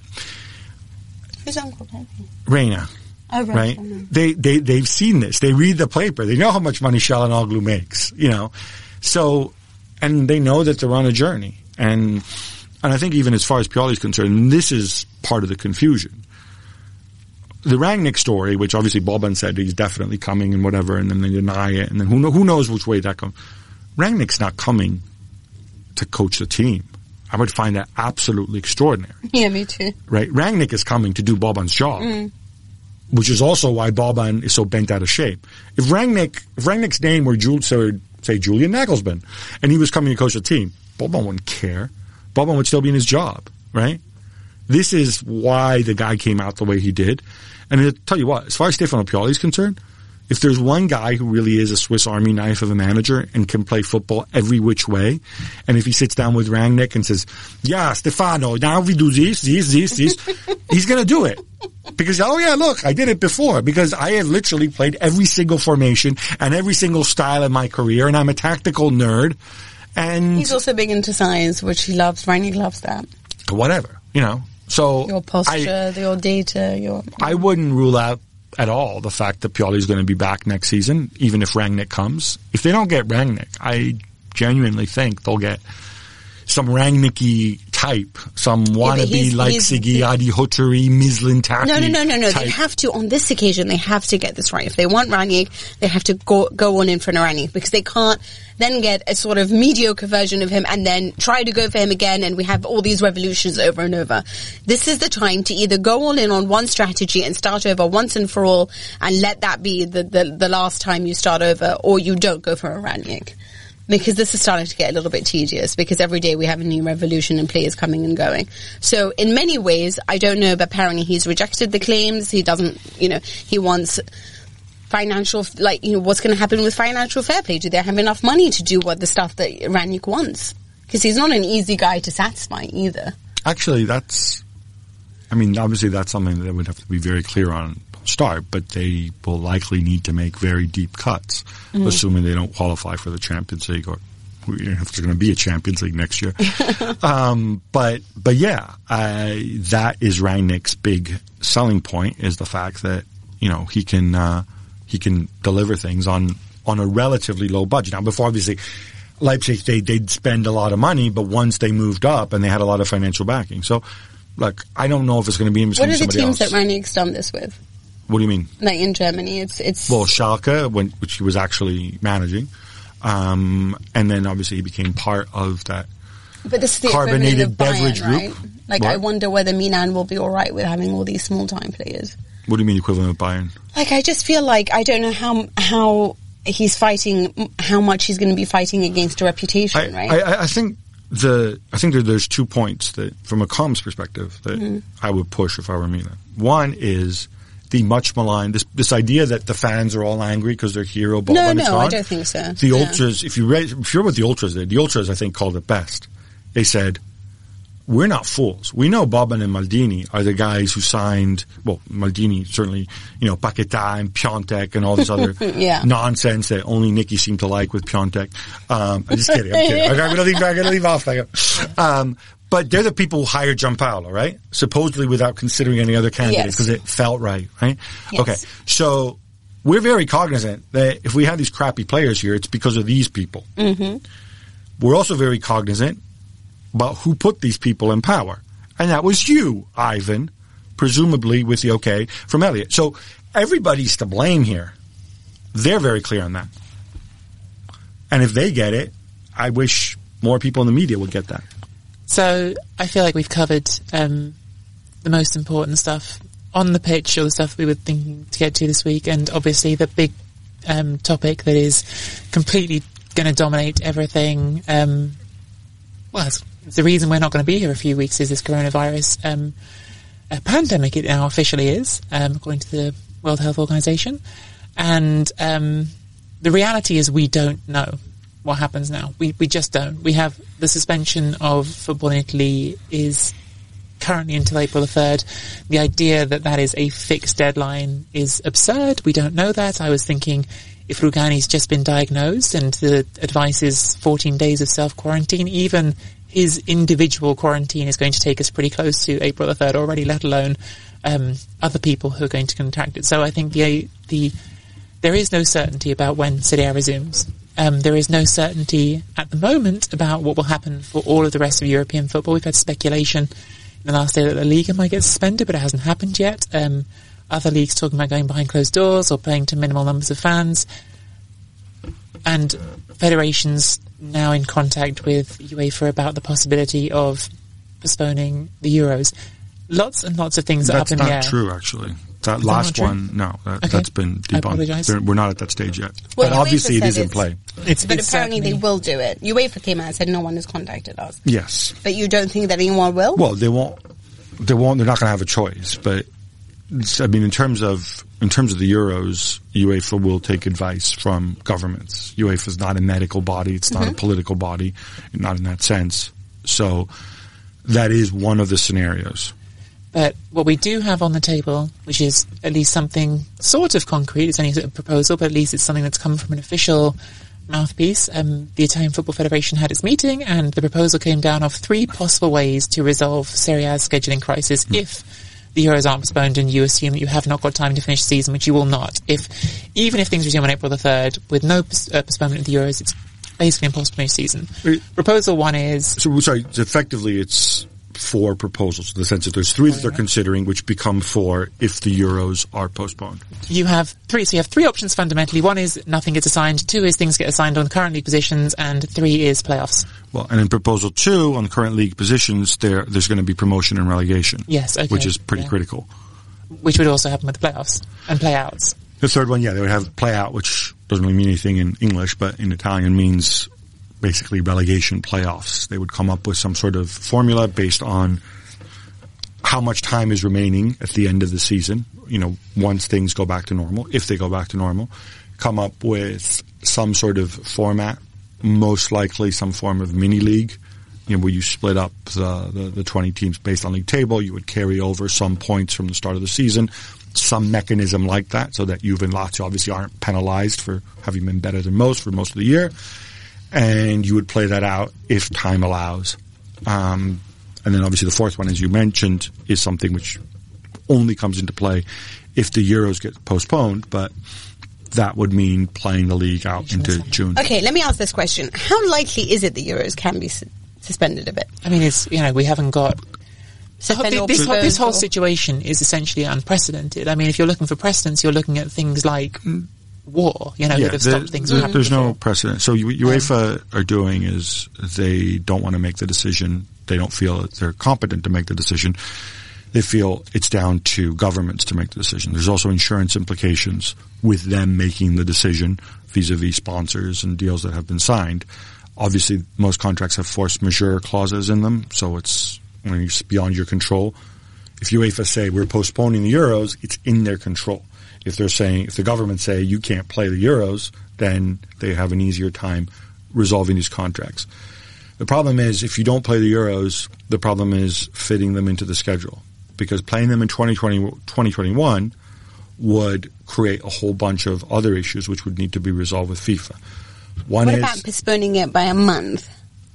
Who's Uncle Pepe?
Reina.
Oh,
right? They've seen this. They read the paper. They know how much money Çalhanoğlu makes, you know. So, and they know that they're on a journey. And I think even as far as Pioli's concerned, this is part of the confusion. The Rangnick story, which obviously Boban said he's definitely coming and whatever, and then they deny it, and then who knows which way that comes. Rangnick's not coming to coach the team. I would find that absolutely extraordinary.
Yeah, me too.
Right? Rangnick is coming to do Boban's job, which is also why Boban is so bent out of shape. If Rangnick's name were say Julian Nagelsmann, and he was coming to coach the team, Boban wouldn't care. Boban would still be in his job, right? This is why the guy came out the way he did. And I'll tell you what, as far as Stefano Pioli is concerned, if there's one guy who really is a Swiss Army knife of a manager and can play football every which way, and if he sits down with Rangnick and says, yeah, Stefano, now we do this, he's going to do it. Because, oh yeah, look, I did it before. Because I have literally played every single formation and every single style in my career, and I'm a tactical nerd. And
he's also big into science, which he loves. Rangnick loves that.
Whatever, you know. So
your posture, your data,
I wouldn't rule out at all the fact that Pioli is going to be back next season, even if Rangnick comes. If they don't get Rangnick, I genuinely think they'll get some Rangnicky type, some wannabe like Sigi Adihoturi, Mislintat.
No. They have to, on this occasion, they have to get this right. If they want Rangnick, they have to go on in for Rangnick, because they can't then get a sort of mediocre version of him and then try to go for him again, and we have all these revolutions over and over. This is the time to either go all in on one strategy and start over once and for all, and let that be the last time you start over, or you don't go for a Rangnick. Because this is starting to get a little bit tedious, because every day we have a new revolution and players coming and going. So in many ways, I don't know, but apparently he's rejected the claims. He doesn't, he wants financial, what's going to happen with financial fair play? Do they have enough money to do what the stuff that Rangnick wants? Because he's not an easy guy to satisfy either.
Actually, obviously that's something that would have to be very clear on start, but they will likely need to make very deep cuts, assuming they don't qualify for the Champions League, or if there's going to be a Champions League next year. But yeah, that is Rangnick's big selling point, is the fact that, he can deliver things on a relatively low budget. Now, before, obviously, Leipzig, they'd spend a lot of money, but once they moved up and they had a lot of financial backing. So, look, I don't know if it's going to be in between somebody else.
What are the teams that Rangnick's done this with?
What do you mean?
Like in Germany, it's
well, Schalke, which he was actually managing, and then obviously he became part of that.
But this is the
carbonated
of
beverage
Bayern,
group.
Right? Like, what? I wonder whether Milan will be all right with having all these small time players.
What do you mean equivalent of Bayern?
Like, I just feel like I don't know how he's fighting, how much he's going to be fighting against a reputation, right?
I think there's 2 points that, from a comms perspective, that I would push if I were Milan. One is the much maligned, this idea that the fans are all angry because their hero Boban is gone.
I don't think so.
The Ultras, if you're what the Ultras did, the Ultras I think called it best. They said, we're not fools. We know Boban and Maldini are the guys who signed, well, Maldini certainly, Paquetá and Piontek and all this other nonsense that only Nicky seemed to like with Piontek. I'm just kidding. I'm going to leave off. But they're the people who hired Gianpaolo, right? Supposedly without considering any other candidates, because it felt right?
Yes.
Okay. So we're very cognizant that if we have these crappy players here, it's because of these people.
Mm-hmm.
We're also very cognizant about who put these people in power. And that was you, Ivan, presumably with the okay from Elliot. So everybody's to blame here. They're very clear on that. And if they get it, I wish more people in the media would get that.
So I feel like we've covered the most important stuff on the pitch, or the stuff we were thinking to get to this week, and obviously the big topic that is completely going to dominate everything. Well, it's the reason we're not going to be here a few weeks is this coronavirus pandemic. It now officially is, according to the World Health Organization. And the reality is we don't know what happens now. We just don't. We have the suspension of football in Italy is currently until April the 3rd. The idea that that is a fixed deadline is absurd. We don't know that. I was thinking if Rugani's just been diagnosed and the advice is 14 days of self-quarantine, even his individual quarantine is going to take us pretty close to April the 3rd already, let alone other people who are going to contract it. So I think there is no certainty about when Serie A resumes. There is no certainty at the moment about what will happen for all of the rest of European football. We've had speculation in the last day that La Liga might get suspended, but it hasn't happened yet. Other leagues talking about going behind closed doors or playing to minimal numbers of fans. And federations now in contact with UEFA about the possibility of postponing the Euros. Lots and lots of things that happen. That's
not true, actually. That last one, no, that's been debunked. We're not at that stage yet.
Well,
but obviously it is in play.
But apparently they will do it. UEFA came out and said no one has contacted us.
Yes.
But you don't think that anyone will?
Well, they won't. They're not going to have a choice. But I mean, in terms of the Euros, UEFA will take advice from governments. UEFA is not a medical body. It's not a political body, not in that sense. So that is one of the scenarios.
But what we do have on the table, which is at least something sort of concrete, it's only a proposal, but at least it's something that's come from an official mouthpiece. The Italian Football Federation had its meeting, and the proposal came down of 3 possible ways to resolve Serie A's scheduling crisis if the Euros aren't postponed and you assume that you have not got time to finish the season, which you will not. Even if things resume on April the 3rd, with no postponement of the Euros, it's basically impossible to finish the season. Proposal 1 is... So
effectively it's 4 proposals, in the sense that there's 3 that they're considering, which become 4 if the Euros are postponed.
You have 3, so you have 3 options fundamentally. 1 is nothing gets assigned, 2 is things get assigned on current league positions, and 3 is playoffs.
Well, and in proposal 2, on the current league positions, there's going to be promotion and relegation.
Yes, okay.
Which is pretty critical.
Which would also happen with the playoffs and playouts.
The 3rd one, they would have play out, which doesn't really mean anything in English, but in Italian means basically relegation playoffs. They would come up with some sort of formula based on how much time is remaining at the end of the season, once things go back to normal, if they go back to normal, come up with some sort of format, most likely some form of mini league, where you split up the 20 teams based on league table. You would carry over some points from the start of the season, some mechanism like that, so that Juve and Lazio obviously aren't penalized for having been better than most for most of the year. And you would play that out if time allows. And then obviously the 4th one, as you mentioned, is something which only comes into play if the Euros get postponed, but that would mean playing the league out into June.
Okay, let me ask this question. How likely is it the Euros can be suspended a bit?
I mean, we haven't got... This whole situation is essentially unprecedented. I mean, if you're looking for precedents, you're looking at things like... war, that have stopped things from happening.
There's no precedent. So UEFA are doing is they don't want to make the decision. They don't feel that they're competent to make the decision. They feel it's down to governments to make the decision. There's also insurance implications with them making the decision vis-a-vis sponsors and deals that have been signed. Obviously, most contracts have force majeure clauses in them, so it's when it's beyond your control. If UEFA say we're postponing the Euros, it's in their control. If the government say you can't play the Euros, then they have an easier time resolving these contracts. The problem is, if you don't play the Euros, the problem is fitting them into the schedule. Because playing them in 2021 would create a whole bunch of other issues which would need to be resolved with FIFA.
What about postponing it by a month?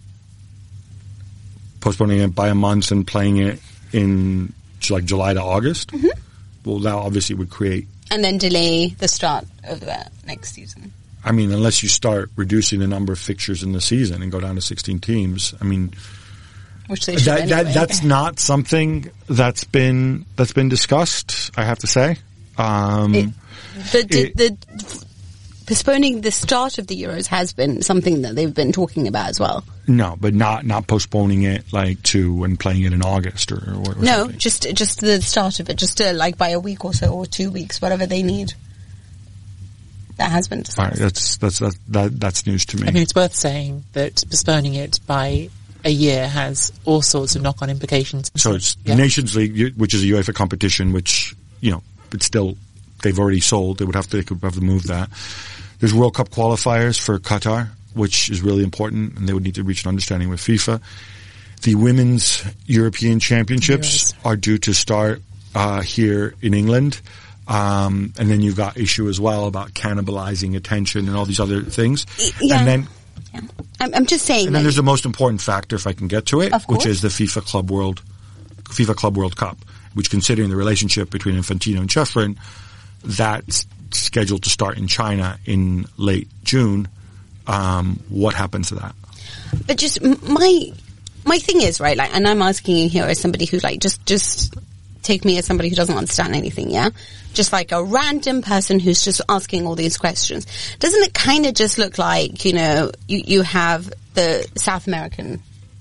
Postponing it by a month and playing it in July to August? Mm-hmm. Well, that obviously would create
And then delay the start of the next season.
I mean, unless you start reducing the number of fixtures in the season and go down to 16 teams, I mean,
which they should anyway.
That's not something that's been discussed, I have to say.
Postponing the start of the Euros has been something that they've been talking about as well.
No, but not postponing it and playing it in August or
no,
something.
just the start of it, just by a week or so, or 2 weeks, whatever they need. That has been discussed.
Right, that's news to me.
I mean, it's worth saying that postponing it by a year has all sorts of knock-on implications.
So it's the Nations League, which is a UEFA competition, which, it's still, they've already sold. They could have to move that. There's World Cup qualifiers for Qatar, which is really important, and they would need to reach an understanding with FIFA. The Women's European Championships are due to start here in England. And then you've got issue as well about cannibalizing attention and all these other things.
Yeah.
And then,
I'm just saying.
And then there's the most important factor, if I can get to it, which is the FIFA Club World Cup, which, considering the relationship between Infantino and Ceferin, that's scheduled to start in China in late June. What happens to that?
But just my thing is, right, and I'm asking you here as somebody who just take me as somebody who doesn't understand anything, yeah? Just like a random person who's just asking all these questions. Doesn't it kind of just look like, you have the South American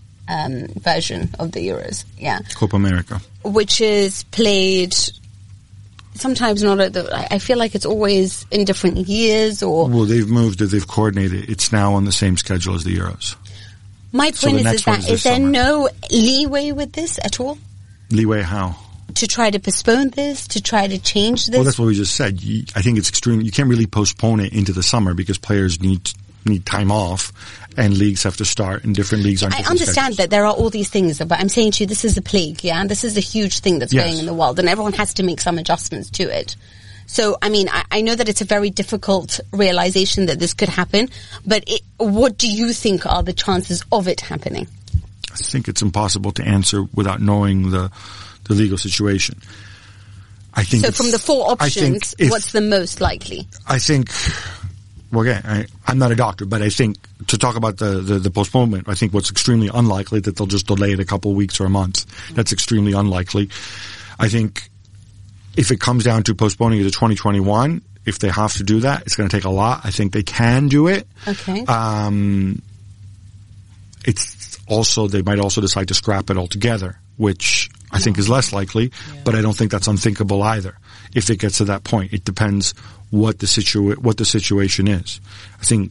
version of the Euros, yeah?
Copa America.
Which is played sometimes not at I feel like it's always in different years or...
Well, they've moved it, they've coordinated. It's now on the same schedule as the Euros.
My point is there no leeway with this at all?
Leeway how?
To try to postpone this, to try to change this?
Well, that's what we just said. I think it's extreme. You can't really postpone it into the summer because players need time off and leagues have to start and different leagues aren't.
I understand that there are all these things, but I'm saying to you, this is a plague, yeah? And this is a huge thing that's going in the world and everyone has to make some adjustments to it. So, I mean, I know that it's a very difficult realization that this could happen, but what do you think are the chances of it happening?
I think it's impossible to answer without knowing the legal situation. I think. So
from the four options, what's the most likely?
I think, well, again, I'm not a doctor, but I think to talk about the postponement, I think what's extremely unlikely that they'll just delay it a couple of weeks or a month. That's extremely unlikely. I think if it comes down to postponing it to 2021, if they have to do that, it's going to take a lot. I think they can do it.
Okay.
It's also, they might also decide to scrap it altogether, which I think is less likely, but I don't think that's unthinkable either. If it gets to that point, it depends what the situation is. I think,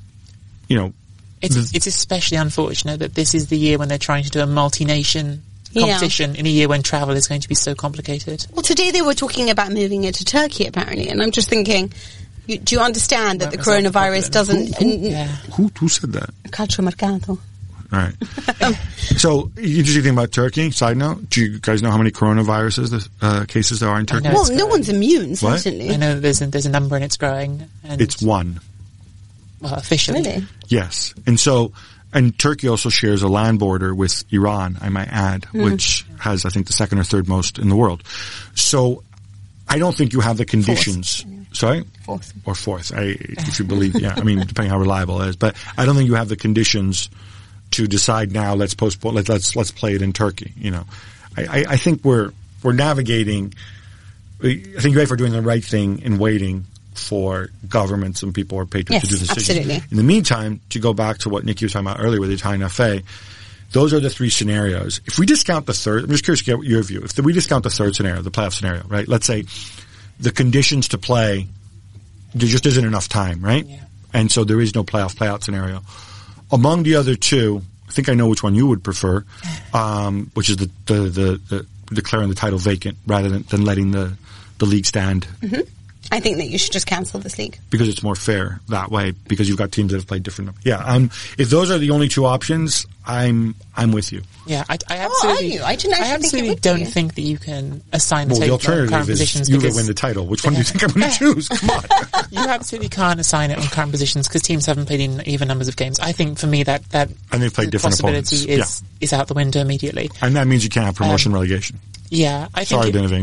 it's especially unfortunate that this is the year when they're trying to do a multi-nation competition in a year when travel is going to be so complicated.
Well, today they were talking about moving it to Turkey, apparently, and I'm just thinking, do you understand that the coronavirus doesn't...
Who said that?
Calciomercato.
All right. So, interesting thing about Turkey, side note, do you guys know how many coronavirus cases there are in Turkey?
Well, no one's immune, certainly.
I know there's a number and it's growing. And
it's one.
Well, officially.
Really?
Yes. And Turkey also shares a land border with Iran, I might add, which has, I think, the second or third most in the world. So, I don't think you have the conditions.
Fourth.
Sorry?
Fourth.
Or fourth, if you believe, depending how reliable it is. But I don't think you have the conditions to decide now, let's postpone, let's play it in Turkey. I think we're navigating. I think UEFA are doing the right thing in waiting for governments and people or patriots to do decisions.
Absolutely.
In the meantime, to go back to what Nikki was talking about earlier with the Italian FA, those are the three scenarios. If we discount the third, I'm just curious to get your view. If we discount the third scenario, the playoff scenario, right? Let's say the conditions to play, there just isn't enough time, right?
Yeah.
And so there is no playout scenario. Among the other two, I think I know which one you would prefer, which is the declaring the title vacant rather than letting the league stand.
Mm-hmm. I think that you should just cancel this league.
Because it's more fair that way, because you've got teams that have played different. Yeah, if those are the only two options, I'm with you.
Yeah, I absolutely.
I absolutely
don't think that you can assign the table
the alternative
positions.
You win the title. Which one do you think I'm going to choose? Come on.
You absolutely can't assign it on current positions because teams haven't played in even numbers of games. I think for me that
and they've played different
possibility is out the window immediately.
And that means you can't have promotion relegation.
Yeah, I think.
Sorry, Benevento.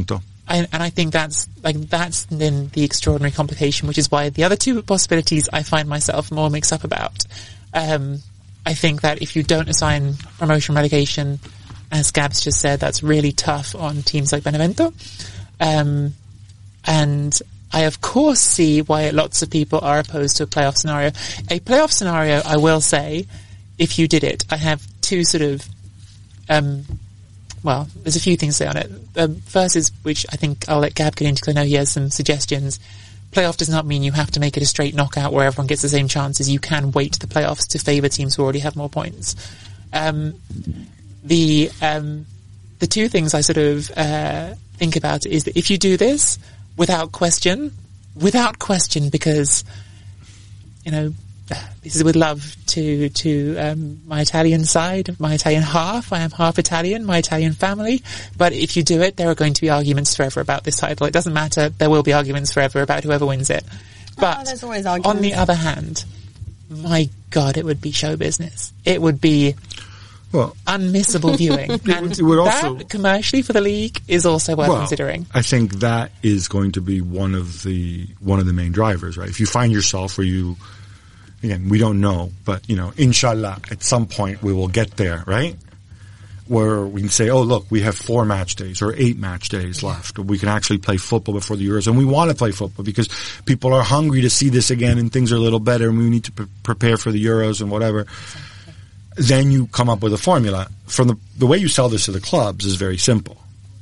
I think that's then the extraordinary complication, which is why the other two possibilities I find myself more mixed up about. I think that if you don't assign promotion relegation, as Gabs just said, that's really tough on teams like Benevento. And I of course see why lots of people are opposed to a playoff scenario. A playoff scenario, I will say, if you did it, I have two sort of, well, there's a few things to say on it. First is, which I think I'll let Gab get into because I know he has some suggestions. Playoff does not mean you have to make it a straight knockout where everyone gets the same chances. You can wait the playoffs to favour teams who already have more points. The two things I sort of think about is that if you do this without question, because, you know, this is with love to my Italian side, my Italian half. I am half Italian, my Italian family. But if you do it, there are going to be arguments forever about this title. It doesn't matter. There will be arguments forever about whoever wins it. But
there's always arguments.
On the other hand, my God, it would be show business. It would be unmissable viewing. And
it would also,
that, commercially for the league, is also worth considering.
I think that is going to be one of the main drivers, right? If you find yourself where you, again, we don't know, but, you know, inshallah, at some point we will get there, right? Where we can say, oh, look, we have 4 match days or 8 match days left. We can actually play football before the Euros. And we want to play football because people are hungry to see this again and things are a little better and we need to prepare for the Euros and whatever. Then you come up with a formula. From the way you sell this to the clubs is very simple.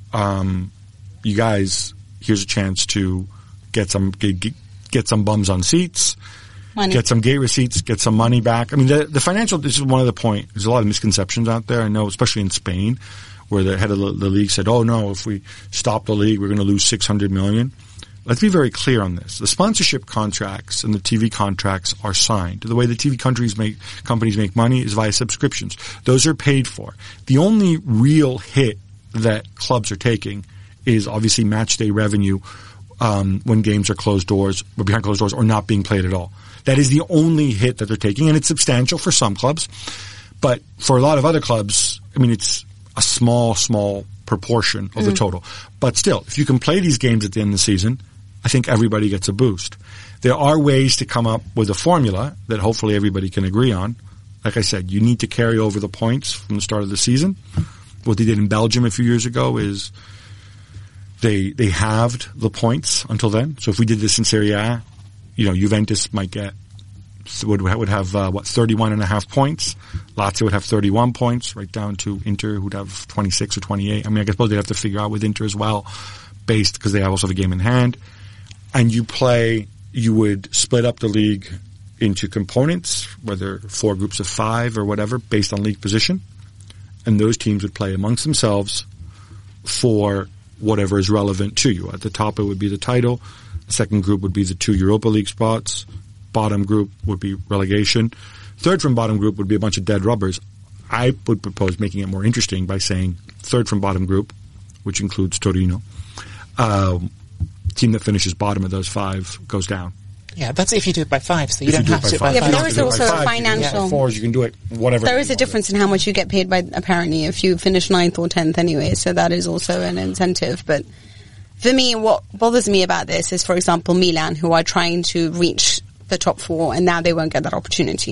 You guys, here's a chance to get some bums on seats. Money. Get some gate receipts, get some money back. I mean, the financial, this is one of the point. There's a lot of misconceptions out there. I know, especially in Spain, where the head of the league said, oh no, if we stop the league, we're going to lose 600 million. Let's be very clear on this. The sponsorship contracts and the TV contracts are signed. The way the TV companies make money is via subscriptions. Those are paid for. The only real hit that clubs are taking is obviously match day revenue, when games are closed doors, or behind closed doors, or not being played at all. That is the only hit that they're taking, and it's substantial for some clubs. But for a lot of other clubs, I mean, it's a small proportion of the total. But still, if you can play these games at the end of the season, I think everybody gets a boost. There are ways to come up with a formula that hopefully everybody can agree on. Like I said, you need to carry over the points from the start of the season. What they did in Belgium a few years ago is they halved the points until then. So if we did this in Serie A, you know, Juventus would have 31.5 points. Lazio would have 31 points, right down to Inter, who'd have 26 or 28. I mean, I suppose they'd have to figure out with Inter as well, because they also have a game in hand. And you would split up the league into components, whether 4 groups of 5 or whatever, based on league position. And those teams would play amongst themselves for whatever is relevant to you. At the top, it would be the title. The second group would be the 2 Europa League spots. Bottom group would be relegation. Third from bottom group would be a bunch of dead rubbers. I would propose making it more interesting by saying third from bottom group, which includes Torino. Team that finishes bottom of those 5 goes down.
Yeah, that's if you do it by 5, so you don't have to do it by 5.
Yeah, but there is also a financial...
4s, you can do it whatever.
There is a difference in how much you get paid by, apparently, if you finish 9th or 10th anyway, so that is also an incentive, but... For me, what bothers me about this is, for example, Milan, who are trying to reach the top 4, and now they won't get that opportunity.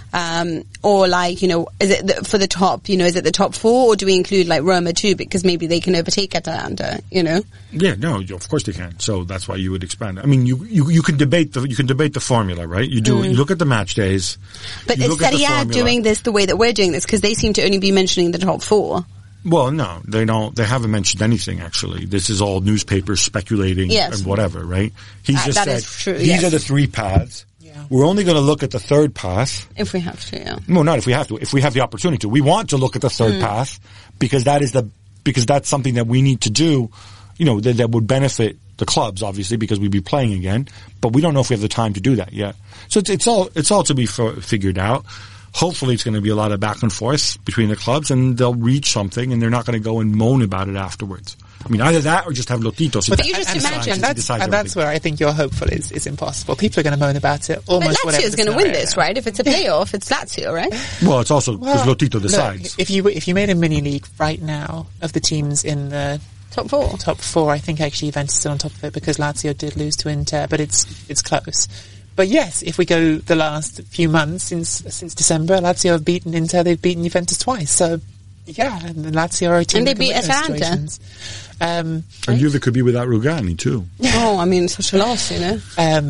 Or like, you know, is it for the top, you know, is it the top 4, or do we include like Roma too, because maybe they can overtake Atalanta, you know?
Yeah, no, of course they can. So that's why you would expand. I mean, you can debate the formula, right? You look at the match days.
But is Serie A doing this the way that we're doing this? Because they seem to only be mentioning the top 4.
Well, no, they don't. They haven't mentioned anything, actually. This is all newspapers speculating and whatever, right? He just said,
true,
these are the 3 paths. Yeah. We're only going to look at the 3rd path.
If we have to, yeah.
No, not if we have to. If we have the opportunity to. We want to look at the 3rd path because that's something that we need to do, you know, that would benefit the clubs, obviously, because we'd be playing again. But we don't know if we have the time to do that yet. So it's all to be figured out. Hopefully it's going to be a lot of back and forth between the clubs, and they'll reach something, and they're not going to go and moan about it afterwards. I mean, either that or just have Lotito.
But you just imagine.
That's where I think your hopeful is impossible. People are going to moan about it almost whatever.
But Lazio's going to win this, right? If it's a playoff, it's Lazio, right?
Well, it's also because Lotito decides.
Look, if you made a mini league right now of the teams in the
Top four.
Top four. I think actually Juventus is still on top of it because Lazio did lose to Inter, but it's close. But yes, if we go the last few months since December, Lazio have beaten Inter. They've beaten Juventus twice. So yeah, and Lazio are a team.
And they beat Atalanta.
And Juve could be without Rugani too.
Oh, I mean, such a loss, you know.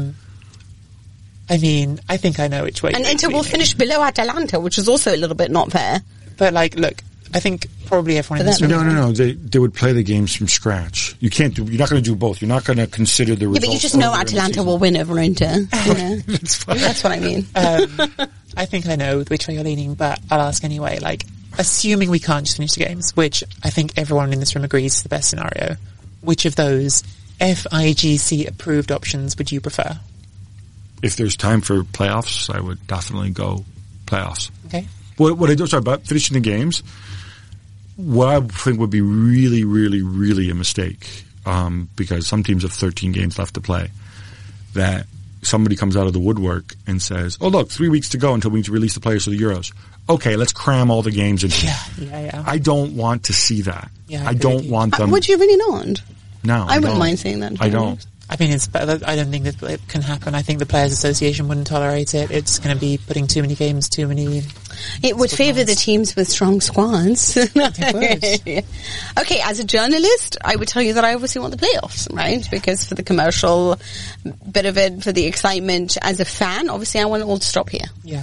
I mean, I think I know which way.
And Inter will finish below Atalanta, which is also a little bit not fair.
But like, look, I think probably everyone in this room.
No. They would play the games from scratch. You're not going to do both. You're not going to consider the results.
Yeah, but you just know Atalanta will win over Inter. You know? That's what I mean.
I think I know which way you're leaning, but I'll ask anyway. Like, assuming we can't just finish the games, which I think everyone in this room agrees is the best scenario, which of those FIGC approved options would you prefer?
If there's time for playoffs, I would definitely go playoffs.
Okay.
What I do, sorry, about finishing the games, what I think would be really, really, really a mistake, because some teams have 13 games left to play, that somebody comes out of the woodwork and says, oh, look, 3 weeks to go until we need to release the players for the Euros. Okay, let's cram all the games into
Yeah.
I don't want to see that.
Yeah,
I don't want them.
Would you really not?
No,
I wouldn't mind seeing that.
I don't.
I mean, I don't think that it can happen. I think the Players Association wouldn't tolerate it. It's going to be putting too many games, too many...
It would favour the teams with strong squads.
It would.
Okay, as a journalist, I would tell you that I obviously want the playoffs, right? Because for the commercial bit of it, for the excitement, as a fan, obviously I want it all to stop here.
Yeah.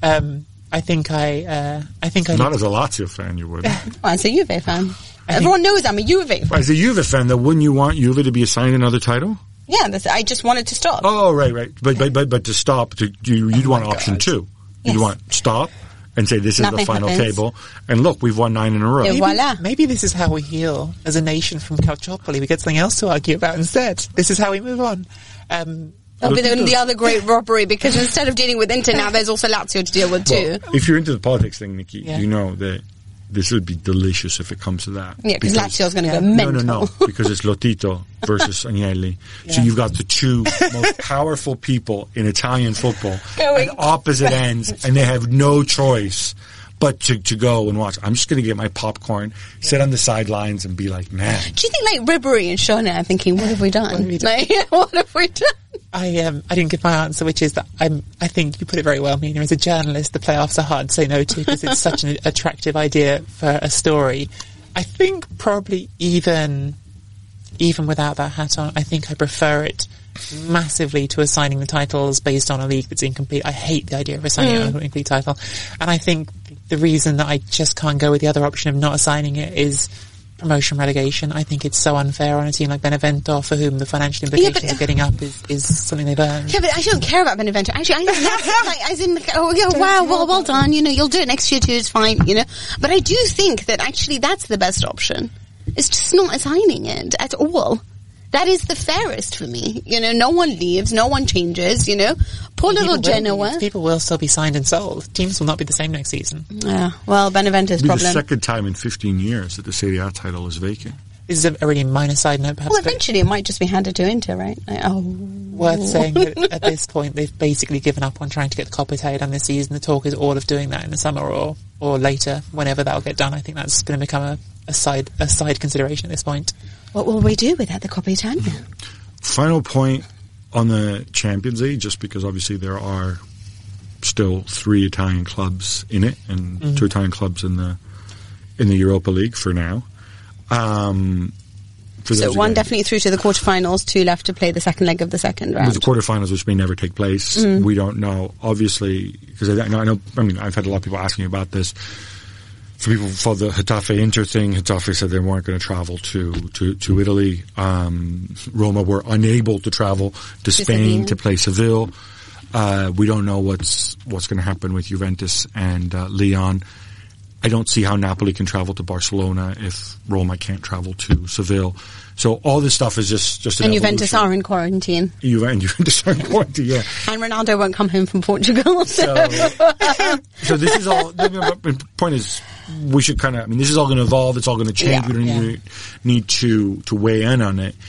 I think I
Not as a Lazio fan, you would.
Well, as a Juve fan. Everyone knows I'm a Juve fan.
As a Juve fan, though, wouldn't you want Juve to be assigned another title?
Yeah, I just want it to stop.
Oh, right. But to stop, you'd want option two. You'd want stop and say this is the final table. And look, we've won 9 in a row.
Maybe this is how we heal as a nation from Calciopoli. We get something else to argue about instead. This is how we move on.
That'll be the other great robbery, because instead of dealing with Inter now, there's also Lazio to deal with too.
If you're into the politics thing, Nikki, you know that this would be delicious if it comes to that.
Yeah, because Lazio's going to go mental.
No, because it's Lotito versus Agnelli. Yeah. So you've got the two most powerful people in Italian football at opposite ends, and they have no choice but to go and watch. I'm just going to get my popcorn, sit on the sidelines, and be like, man.
Do you think like Ribery and Shona are thinking, what have we done? What have we done?
I didn't give my answer, which is that I think you put it very well, Mina. As a journalist, the playoffs are hard to say no to because it's such an attractive idea for a story. I think probably even without that hat on, I think I prefer it massively to assigning the titles based on a league that's incomplete. I hate the idea of assigning an incomplete title. And I think the reason that I just can't go with the other option of not assigning it is promotion relegation. I think it's so unfair on a team like Benevento, for whom the financial implications of getting up is something they've earned.
Yeah, but I don't care about Benevento. Actually, well done. You know, you'll do it next year too. It's fine. You know, but I do think that actually that's the best option. It's just not assigning it at all. That is the fairest for me. You know, no one leaves, no one changes, you know. Poor little Genoa.
People will still be signed and sold. Teams will not be the same next season.
Yeah, well, Benevento's problem.
It'll be the second time in 15 years that the Serie A title is vacant.
This is a really minor side note, perhaps.
Well, eventually it might just be handed to Inter, right?
Worth saying that at this point they've basically given up on trying to get the Coppa Italia done this season. The talk is all of doing that in the summer or later, whenever that'll get done. I think that's going to become a side consideration at this point.
What will we do without the Coppa Italia?
Final point on the Champions League, just because obviously there are still 3 Italian clubs in it and 2 Italian clubs in the Europa League for now.
So one definitely through to the quarterfinals, 2 left to play the second leg of the second round.
With the quarterfinals, which may never take place, we don't know. Obviously, because I mean, I've had a lot of people asking me about this. For people who follow the Getafe-Inter thing, Getafe said they weren't going to travel to Italy. Roma were unable to travel to Spain to play Seville. We don't know what's going to happen with Juventus and Lyon. I don't see how Napoli can travel to Barcelona if Roma can't travel to Seville. So all this stuff is just an
and
evolution.
Juventus are in quarantine.
Juventus are in quarantine, yeah.
And Ronaldo won't come home from Portugal. So
this is all. The point is, we should kind of. I mean, this is all going to evolve. It's all going to change. We don't need to weigh in on it.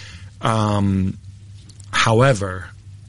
However,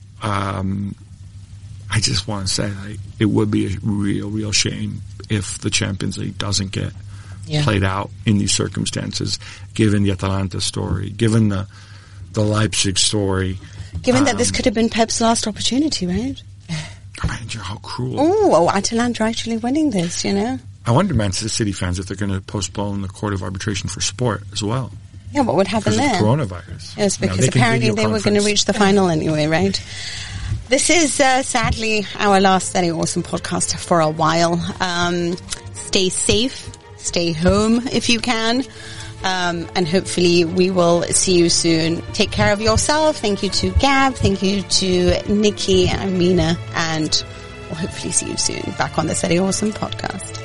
I just want to say, like, it would be a real shame if the Champions League doesn't get played out in these circumstances, given the Atalanta story, given the Leipzig story.
Given that this could have been Pep's last opportunity, right?
Imagine how cruel.
Oh, Atalanta actually winning this, you know?
I wonder, Manchester City fans, if they're going to postpone the Court of Arbitration for Sport as well.
Yeah, what would happen
there?
Because
of coronavirus.
Yes, because apparently they were going to reach the final anyway, right? This is sadly our last Saturday Awesome podcast for a while. Stay safe, stay home if you can, and hopefully we will see you soon. Take care of yourself. Thank you to Gab, thank you to Nikki and Amina, and we'll hopefully see you soon back on the Saturday Awesome podcast.